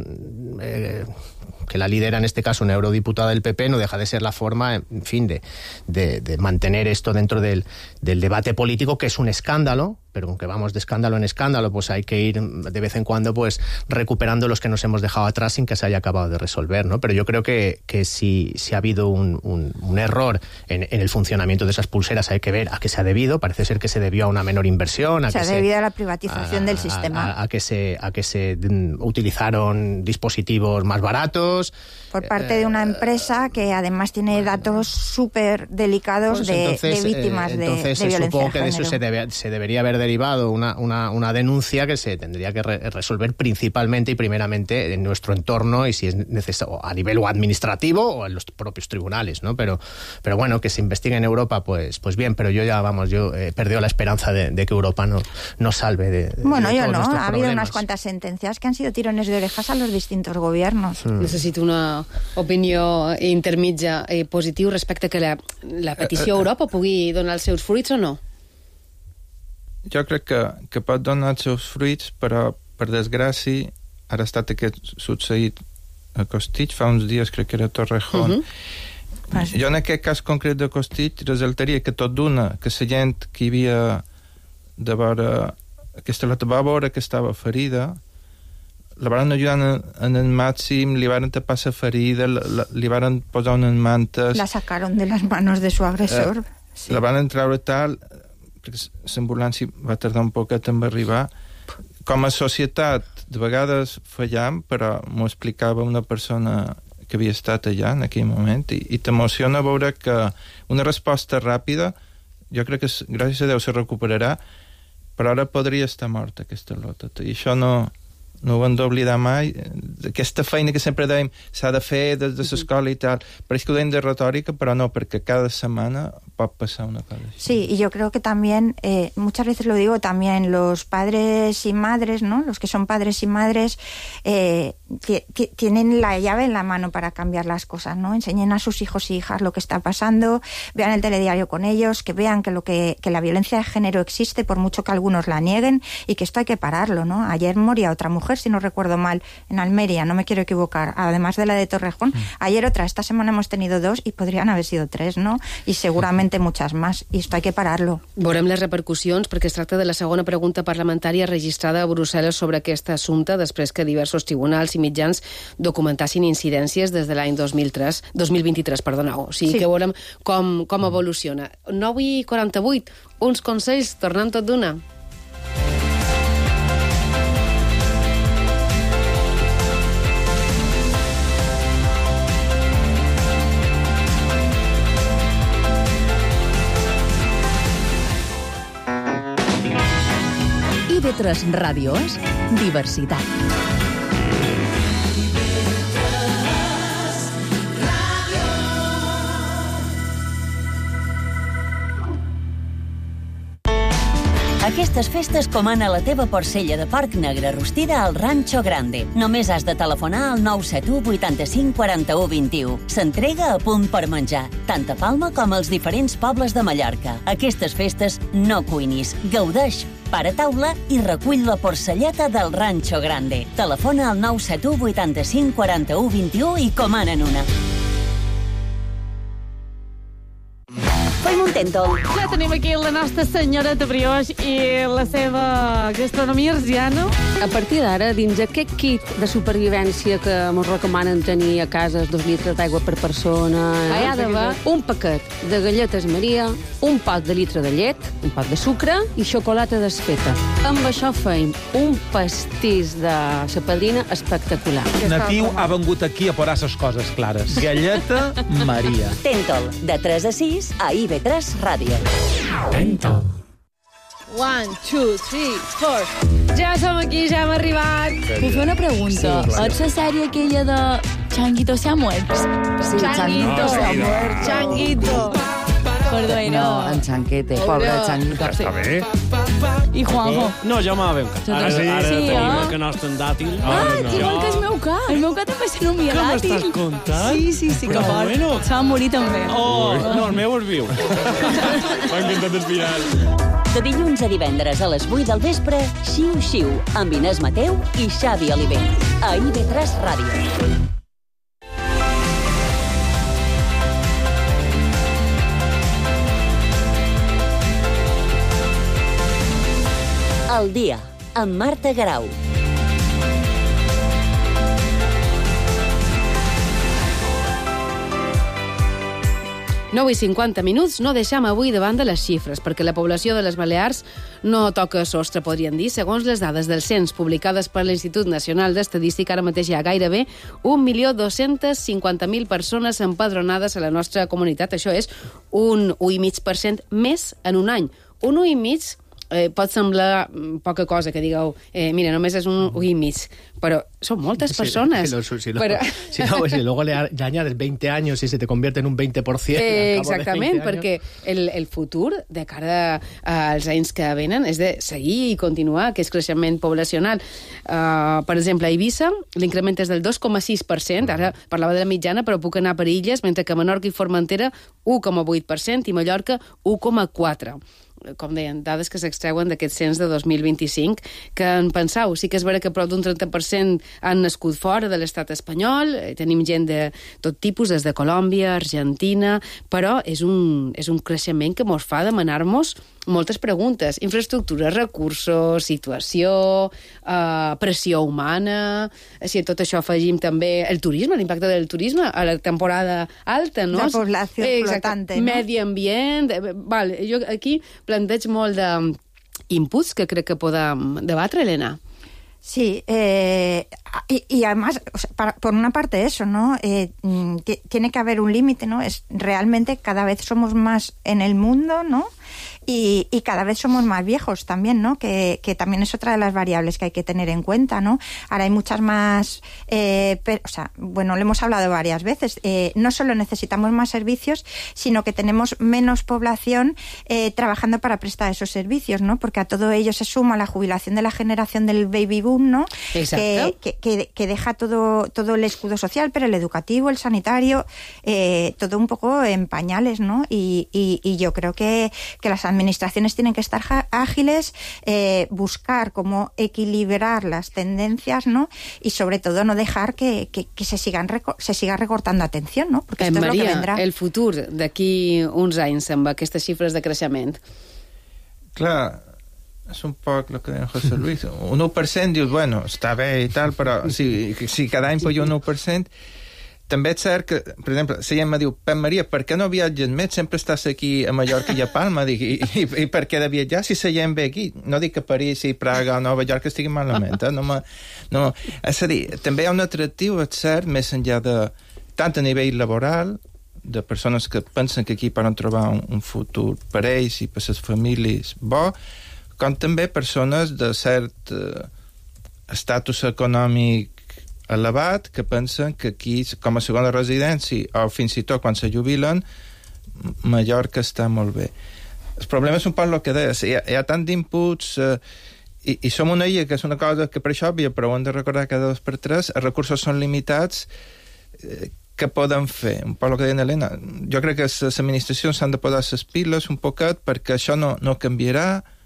eh, que la lidera en este caso una eurodiputada del P P, no deja de ser la forma, en fin, de, de, de mantener esto dentro del, del debate político, que es un escándalo, pero aunque vamos de escándalo en escándalo, pues hay que ir de vez en cuando pues recuperando los que nos hemos dejado atrás sin que se haya acabado de resolver, ¿no? Pero yo creo que, que si, si ha habido un, un, un error en, en el funcionamiento de esas pulseras, hay que ver a qué se ha debido. Parece ser que se debió a una menor inversión. A se que ha debido se, a la privatización a, del sistema. A, a, que se, a que se utilizaron dispositivos más baratos. Por parte eh, de una empresa que además tiene bueno, datos súper delicados pues de, entonces, de víctimas eh, de, entonces, de violencia supongo que de de género. eso se, debe, se debería haber derivado una, una, una denuncia que se tendría que re resolver principalmente y primeramente en nuestro entorno, y si es necesario a nivel o administrativo o en los propios tribunales, ¿no? Pero, pero bueno, que se investigue en Europa, pues, pues bien, pero yo ya, vamos, yo he perdido la esperanza de, de que Europa no, no salve de, de Bueno, de yo todos no, ha problemas. habido unas cuantas sentencias que han sido tirones de orejas a los distintos gobiernos. Mm. Necessito una opinió intermitja eh, positiu respecte que la, la petició a Europa pugui donar els seus fruits o no? Jo crec que, que pot donar els seus fruits, però, per desgràcia, ara ha estat aquest succeït a Costitx, fa uns dies crec que era a Torrejón. Uh -huh. Jo en aquest cas concret de Costitx resultaria que tot d'una, que la gent que hi havia de veure aquesta la va veure que estava ferida, la van ajudar en, en el màxim, li van tapar la ferida, la, li van posar unes mantes... La sacaron de las manos de su agresor. Eh, sí. La van treure tal, perquè l'ambulància va tardar un poquet en arribar. Com a societat, de vegades fallam, però m'ho explicava una persona que havia estat allà en aquell moment, i, i t'emociona veure que una resposta ràpida, jo crec que gràcies a Déu se recuperarà, però ara podria estar morta aquesta lota. I això no... no ho hem d'oblidar mai, aquesta feina que sempre dèiem s'ha de fer des de l'escola i tal, pareix que ho dèiem de retòrica, però no, perquè cada setmana pot pasar una cosa así. Sí, y yo creo que también, eh, muchas veces lo digo también, los padres y madres, ¿no? Los que son padres y madres eh, tienen la llave en la mano para cambiar las cosas, ¿no? Enseñen a sus hijos y hijas lo que está pasando, vean el telediario con ellos, que vean que lo que, que la violencia de género existe, por mucho que algunos la nieguen, y que esto hay que pararlo, ¿no? Ayer moría otra mujer, si no recuerdo mal, en Almería, no me quiero equivocar, además de la de Torrejón. Mm. Ayer otra, esta semana hemos tenido dos y podrían haber sido tres, ¿no? Y seguramente muchas más, i esto hay que pararlo. Veurem les repercussions, perquè es tracta de la segona pregunta parlamentària registrada a Brussel·les sobre aquest assumpte, després que diversos tribunals i mitjans documentassin incidències des de l'any dos mil vint-i-tres, perdoneu. O sigui sí. que veurem com, com evoluciona. nou i quaranta-vuit, uns consells, tornem tot d'una. I ve tres Ràdios, diversitat. Aquestes festes comana la teva porcella de porc negre rostida al Rancho Grande. Només has de telefonar al nou set u vuitanta-cinc quaranta-u vint-i-u. S'entrega a punt per menjar, tant a Palma com als diferents pobles de Mallorca. Aquestes festes no cuinis, gaudeix, para taula i recull la porcelleta del Rancho Grande. Telefona al nou set u vuitanta-cinc quaranta-u vint-i-u i comanen una. Fem un tèntol. Ja tenim aquí la nostra senyoreta Brioix i la seva gastronomia arsiana. A partir d'ara, dins aquest kit de supervivència que ens recomanen tenir a casa, dos litres d'aigua per persona, eh? hi ha d'haver un paquet de galletes Maria, un pot de litre de llet, un pot de sucre i xocolata desfeta. Amb això feim un pastís de sapadrina espectacular. Natiu ha vengut aquí a posar ses coses clares. Galleta Maria. Tèntol, de tres a sis, a I V tres Ràdio. Tèntol. One, two, three, four. Ja som aquí, ja hem arribat. Puc fer una pregunta? Sí, clar. Ets la sèrie aquella de Changuito se ha muerto? Sí, Changuito se ha muerto. Changuito. Perdona. No, en Chanquete, pobre Changuito. Està bé. I Juanjo? No, jo m'ha ben cas. Ara, Sí, ara sí, tenim eh? el canast en dàtil. Ah, igual que el meu cas. El meu cas també se nomia Què dàtil. m'estàs contant? Sí, sí, sí, que Però fort. bueno. Se va morir també. Oh, no, el meu es viu. M'ha encantat el final. De dilluns a divendres a les vuit del vespre, Xiu Xiu, amb Inés Mateu i Xavi Oliver. A I V tres Ràdio. El dia, amb Marta Garau. nou i cinquanta minuts, no deixam avui davant de les xifres, perquè la població de les Balears no toca sostre, podríem dir. Segons les dades del cens publicades per l'Institut Nacional d'Estadística, ara mateix hi ha gairebé un milió dos-cents cinquanta mil persones empadronades a la nostra comunitat. Això és un un coma cinc per cent més en un any. Un un coma cinc Eh, pot semblar poca cosa que digueu, eh, mira, només és un un i mig, però són moltes persones. Si, si, si, pero... si, no, si luego le, le añades veinte años y se te convierte en un veinte por ciento. Eh, exactament, perquè el, el futur de cara als anys que venen és de seguir i continuar aquest creixement poblacional. Uh, per exemple, a Eivissa l'increment és del dos coma sis per cent, ara parlava de la mitjana, però puc anar per illes, mentre que Menorca i Formentera un coma vuit per cent i Mallorca un coma quatre per cent. Com deien, dades que s'extreuen d'aquest cens de dos mil vint-i-cinc, que en pensau, sí que és vera que prop d'un trenta per cent han nascut fora de l'estat espanyol, tenim gent de tot tipus, des de Colòmbia, Argentina, però és un, és un creixement que mos fa demanar-nos moltes preguntes. Infraestructures, recursos, situació, eh, pressió humana... Si a tot això afegim també el turisme, l'impacte del turisme a la temporada alta, no? La població eh, flotante, no? Medi ambient... Eh, val, jo aquí planteig molt d'inputs que crec que podem debatre, Elena. Sí, eh, y, y además, o sea, para, por una parte eso, ¿no? Eh, tiene que haber un límite, ¿no? Es realmente cada vez somos más en el mundo, ¿no? Y, y cada vez somos más viejos también, ¿no? Que, que también es otra de las variables que hay que tener en cuenta, ¿no? Ahora hay muchas más... Eh, per, o sea, bueno, lo hemos hablado varias veces. Eh, no solo necesitamos más servicios, sino que tenemos menos población eh, trabajando para prestar esos servicios, ¿no? Porque a todo ello se suma la jubilación de la generación del baby boom, ¿no? Exacto. Que, que, que, que deja todo, todo el escudo social, pero el educativo, el sanitario, eh, todo un poco en pañales, ¿no? Y, y, y yo creo que, que las administraciones tienen que estar ágiles, eh, buscar cómo equilibrar las tendencias, ¿no? Y sobre todo no dejar que, que, que se sigan se siga recortando atención, ¿no? Porque esto Maria, es lo que vendrá. El futur d'aquí uns anys amb aquestes xifres de creixement. Clar, és un poc el que deia José Luis. Un u per cent dius, bueno, està bé i tal, però si, si cada any puja un u per cent... També és cert que, per exemple, la gent me diu, Pep Maria, per què no viatges més? Sempre estàs aquí a Mallorca i a Palma. Dic, i, i, i per què de viatjar si la gent ve aquí? No dic que París i Praga o Nova York estiguin malament, eh? No, me, no. És a dir, també hi ha un atractiu, és cert, més enllà de... tant a nivell laboral, de persones que pensen que aquí poden trobar un, un futur per ells i per les famílies bo, com també persones de cert eh, estatus econòmic elevat, que pensen que aquí, com a segona residència, o fins i tot quan se jubilen, Mallorca està molt bé. el problema és un poc el que deies. Hi ha, hi ha tant d'inputs... Eh, i, I som una illa, que és una cosa que per això òbvia, però ho hem de recordar cada dos per tres, els recursos són limitats, eh, què podem fer? Un poc el que deia Helena. Jo crec que les administracions s'han de posar les piles un poquet perquè això no, no canviarà,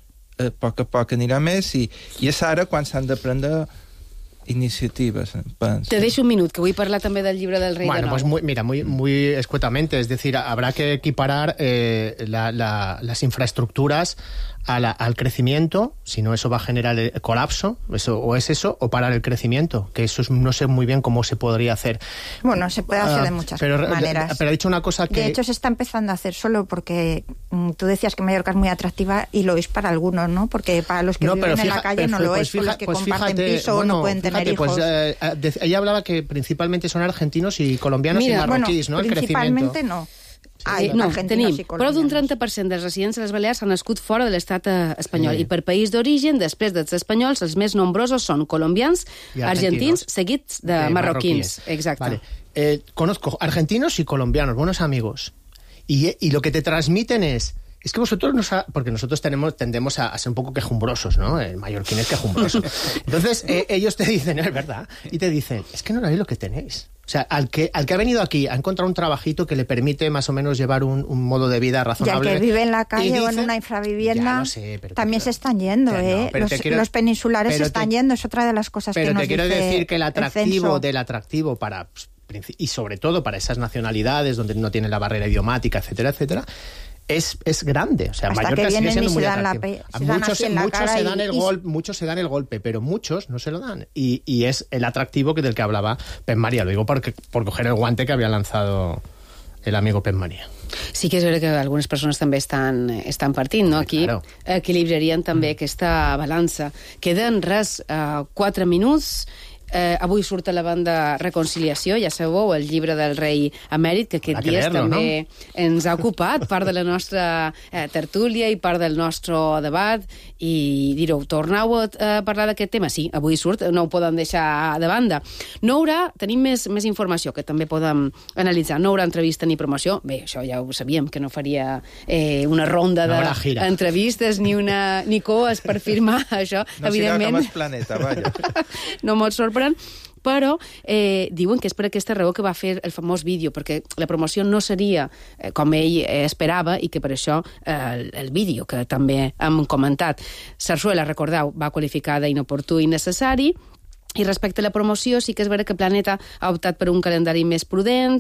a poc a poc anirà més, i, i és ara quan s'han de prendre iniciativas. Penso. Te deixo un minut, que vull parlar també del llibre del rei bueno, de nou. Pues muy, mira, muy, muy escuetamente, es decir, habrá que equiparar eh, la, la, las infraestructuras a la, al crecimiento, si no eso va a generar el colapso, eso, o es eso, o parar el crecimiento, que eso es, no sé muy bien cómo se podría hacer. Bueno, se puede hacer uh, de muchas pero, maneras. Pero ha dicho una cosa que... De hecho, se está empezando a hacer solo porque mm, tú decías que Mallorca es muy atractiva y lo es para algunos, ¿no? Porque para los que no, viven fija, en la calle no pues, lo pues es, fija, por los que pues comparten fíjate, piso bueno, o no pueden fíjate, tener hijos. Pues, eh, de, ella hablaba que principalmente son argentinos y colombianos Mira, y marroquíes, bueno, ¿no? El principalmente crecimiento. no. Sí, no, tenim prou d'un trenta per cent dels residents de les Balears han nascut fora de l'estat espanyol, Sí. i per país d'origen, després dels espanyols, els més nombrosos són colombians, I argentins, argentinos. seguits de Eh, marroquins. marroquíes. Exacte. Vale. Eh, conozco argentinos y colombianos, buenos amigos. Y, y lo que te transmiten es... Es que vosotros no sabéis... Porque nosotros tenemos, tendemos a, a ser un poco quejumbrosos, ¿no? El mallorquín es quejumbroso. Entonces, eh, ellos te dicen, es verdad, y te dicen, es que no sabéis lo que tenéis. O sea, al que, al que ha venido aquí ha encontrado un trabajito que le permite más o menos llevar un, un modo de vida Y al razonable. que vive en la Y calle o en dicen- una infravivienda, Ya lo sé, pero te también se están yendo, Ya no, ¿eh? pero Los, te quiero- los peninsulares se pero están te- yendo, es otra de las cosas que Pero nos te quiero dice decir que el atractivo censo. del atractivo para pues, princi- y sobre todo para esas nacionalidades donde no tienen la barrera idiomática, etcétera, etcétera, es, es grande. O sea, Hasta Mallorca que sigue vienen siendo y muy se dan la atractivo. pe- se dan muchos así en la muchos cara se y- dan el y- gol, muchos se dan el golpe, pero muchos no se lo dan. Y, y es el atractivo que del que hablaba Pep María. Lo digo porque, por coger el guante que había lanzado el amigo Pep María. Sí que és vera que algunes persones també estan, estan partint, no? Aquí claro. equilibrarien també aquesta balança. Queden res, uh, quatre minuts. Eh, avui surt a la banda Reconciliació, ja sabeu, el llibre del rei emèrit, que aquest Habrá que dies leerlo, també ens ha ocupat, part de la nostra eh, tertúlia i part del nostre debat, i direu, tornau a, a parlar d'aquest tema? Sí, avui surt, no ho poden deixar de banda. No haurà, tenim més, més informació que també podem analitzar, no haurà entrevista ni promoció, bé, això ja ho sabíem, que no faria eh, una ronda No haurà gira. d'entrevistes ni, una, ni coes per firmar això, No serà evidentment. com el planeta, vaja. No mos sorprèn, però eh, diuen que és per aquesta raó que va fer el famós vídeo, perquè la promoció no seria eh, com ell eh, esperava, i que per això eh, el, el vídeo, que també hem comentat, Sarsuela, recordeu, va qualificar d'inoportú i innecessari. I respecte a la promoció, sí que és vera que Planeta ha optat per un calendari més prudent,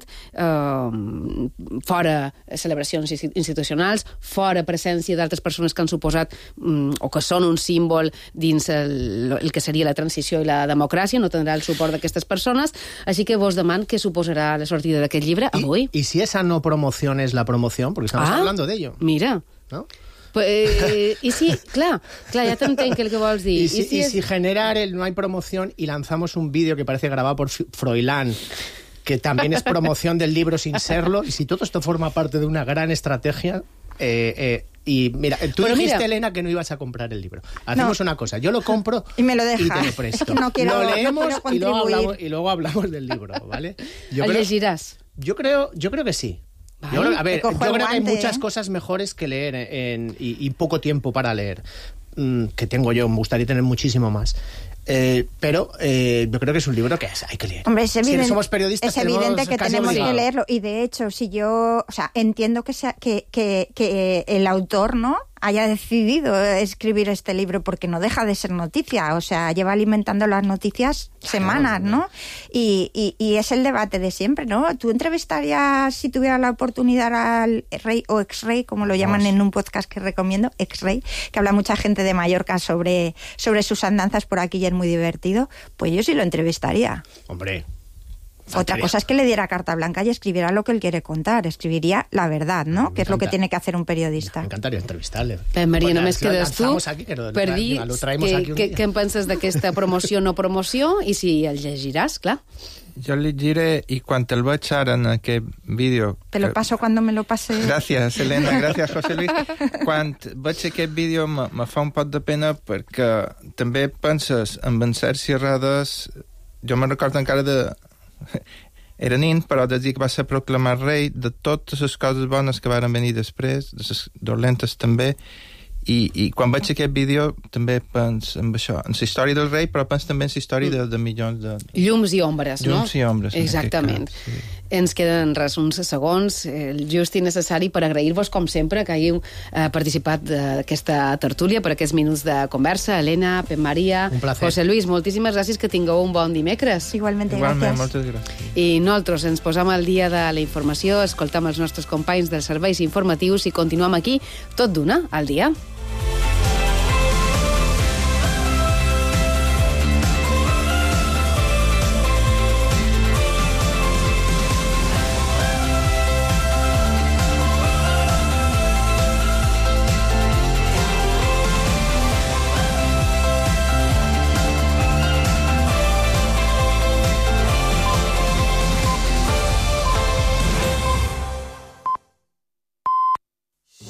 eh, fora celebracions institucionals, fora presència d'altres persones que han suposat mm, o que són un símbol dins el, el que seria la transició i la democràcia, no tindrà el suport d'aquestes persones, així que vos deman què suposarà la sortida d'aquest llibre avui. Y si esa no promoción es la promoción, porque estamos Ah, hablando de ello. Mira. ¿No? Pues, eh, I sí, clar, clar, ja t'entenc el que vols dir. Y si, I si y és- si generar el no hay promoción y lanzamos un vídeo que parece grabado por F- Froilán, que también es promoción del libro sin serlo, y si todo esto forma parte de una gran estrategia, eh, eh, y mira, tú Pero dijiste, mira- Elena, que no ibas a comprar el libro. Hacemos No. una cosa, yo lo compro Y me lo deja. y te lo presto. No quiero- lo no leemos quiero y, luego contribuir. hablamos, y luego hablamos del libro, ¿vale? El llegiràs? Yo creo, yo creo que sí. Vale. Yo creo- a ver, Te cojo yo el creo que hay guante, muchas ¿eh? cosas mejores que leer en, y, y poco tiempo para leer, mm, que tengo yo, me gustaría tener muchísimo más. Eh, pero eh, yo creo que es un libro que es- hay que leer. Hombre, es Si evidente, somos periodistas, es evidente tenemos que casi tenemos obligado. que leerlo. Y de hecho, si yo, o sea, entiendo que, sea, que, que, que el autor, ¿no?, haya decidido escribir este libro porque no deja de ser noticia, o sea, lleva alimentando las noticias semanas, ¿no? Y, y, y es el debate de siempre, ¿no? ¿Tú entrevistarías, si tuviera la oportunidad, al rey o ex-rey, como lo llaman en un podcast que recomiendo, ex-rey, que habla mucha gente de Mallorca sobre, sobre sus andanzas por aquí y es muy divertido? Pues yo sí lo entrevistaría. Hombre. Otra cosa es que le diera carta blanca y escribiera lo que él quiere contar, escribiría la verdad, ¿no? Que es lo que encanta. tiene que hacer un periodista. Me encantaría entrevistarle. Eh, Maria, Bueno, només lo quedes tu lanzamos aquí, que lo per tra- dir lo traemos que, aquí un que, día. què en penses d'aquesta promoció no promoció i si el llegiràs, clar. Jo li diré, i quan el veig ara en aquest vídeo... Te lo que- paso cuando me lo pase. Gràcies, Elena, gràcies, José Luis. Quan veig aquest vídeo me, me fa un poc de pena perquè també penses en vencers i errades... Jo me'n recordo encara de... era nin, però des que va ser proclamat rei, de totes les coses bones que van venir després, de les dolentes també, i, i quan veig aquest vídeo també penso en això, en la història del rei, però penso també en la història de, de milions de... Llums i ombres, no? Llums i ombres. Exactament. Cas, sí. Ens queden res uns segons, el just i necessari per agrair-vos, com sempre, que hàgiu eh, participat d'aquesta tertúlia, per aquests minuts de conversa. Helena, Pep Maria, José Luis, moltíssimes gràcies, que tingueu un bon dimecres. Igualment, Igualment, moltes gràcies. I nosaltres ens posam al dia de la informació, escoltam els nostres companys dels serveis informatius i continuem aquí tot d'una al dia.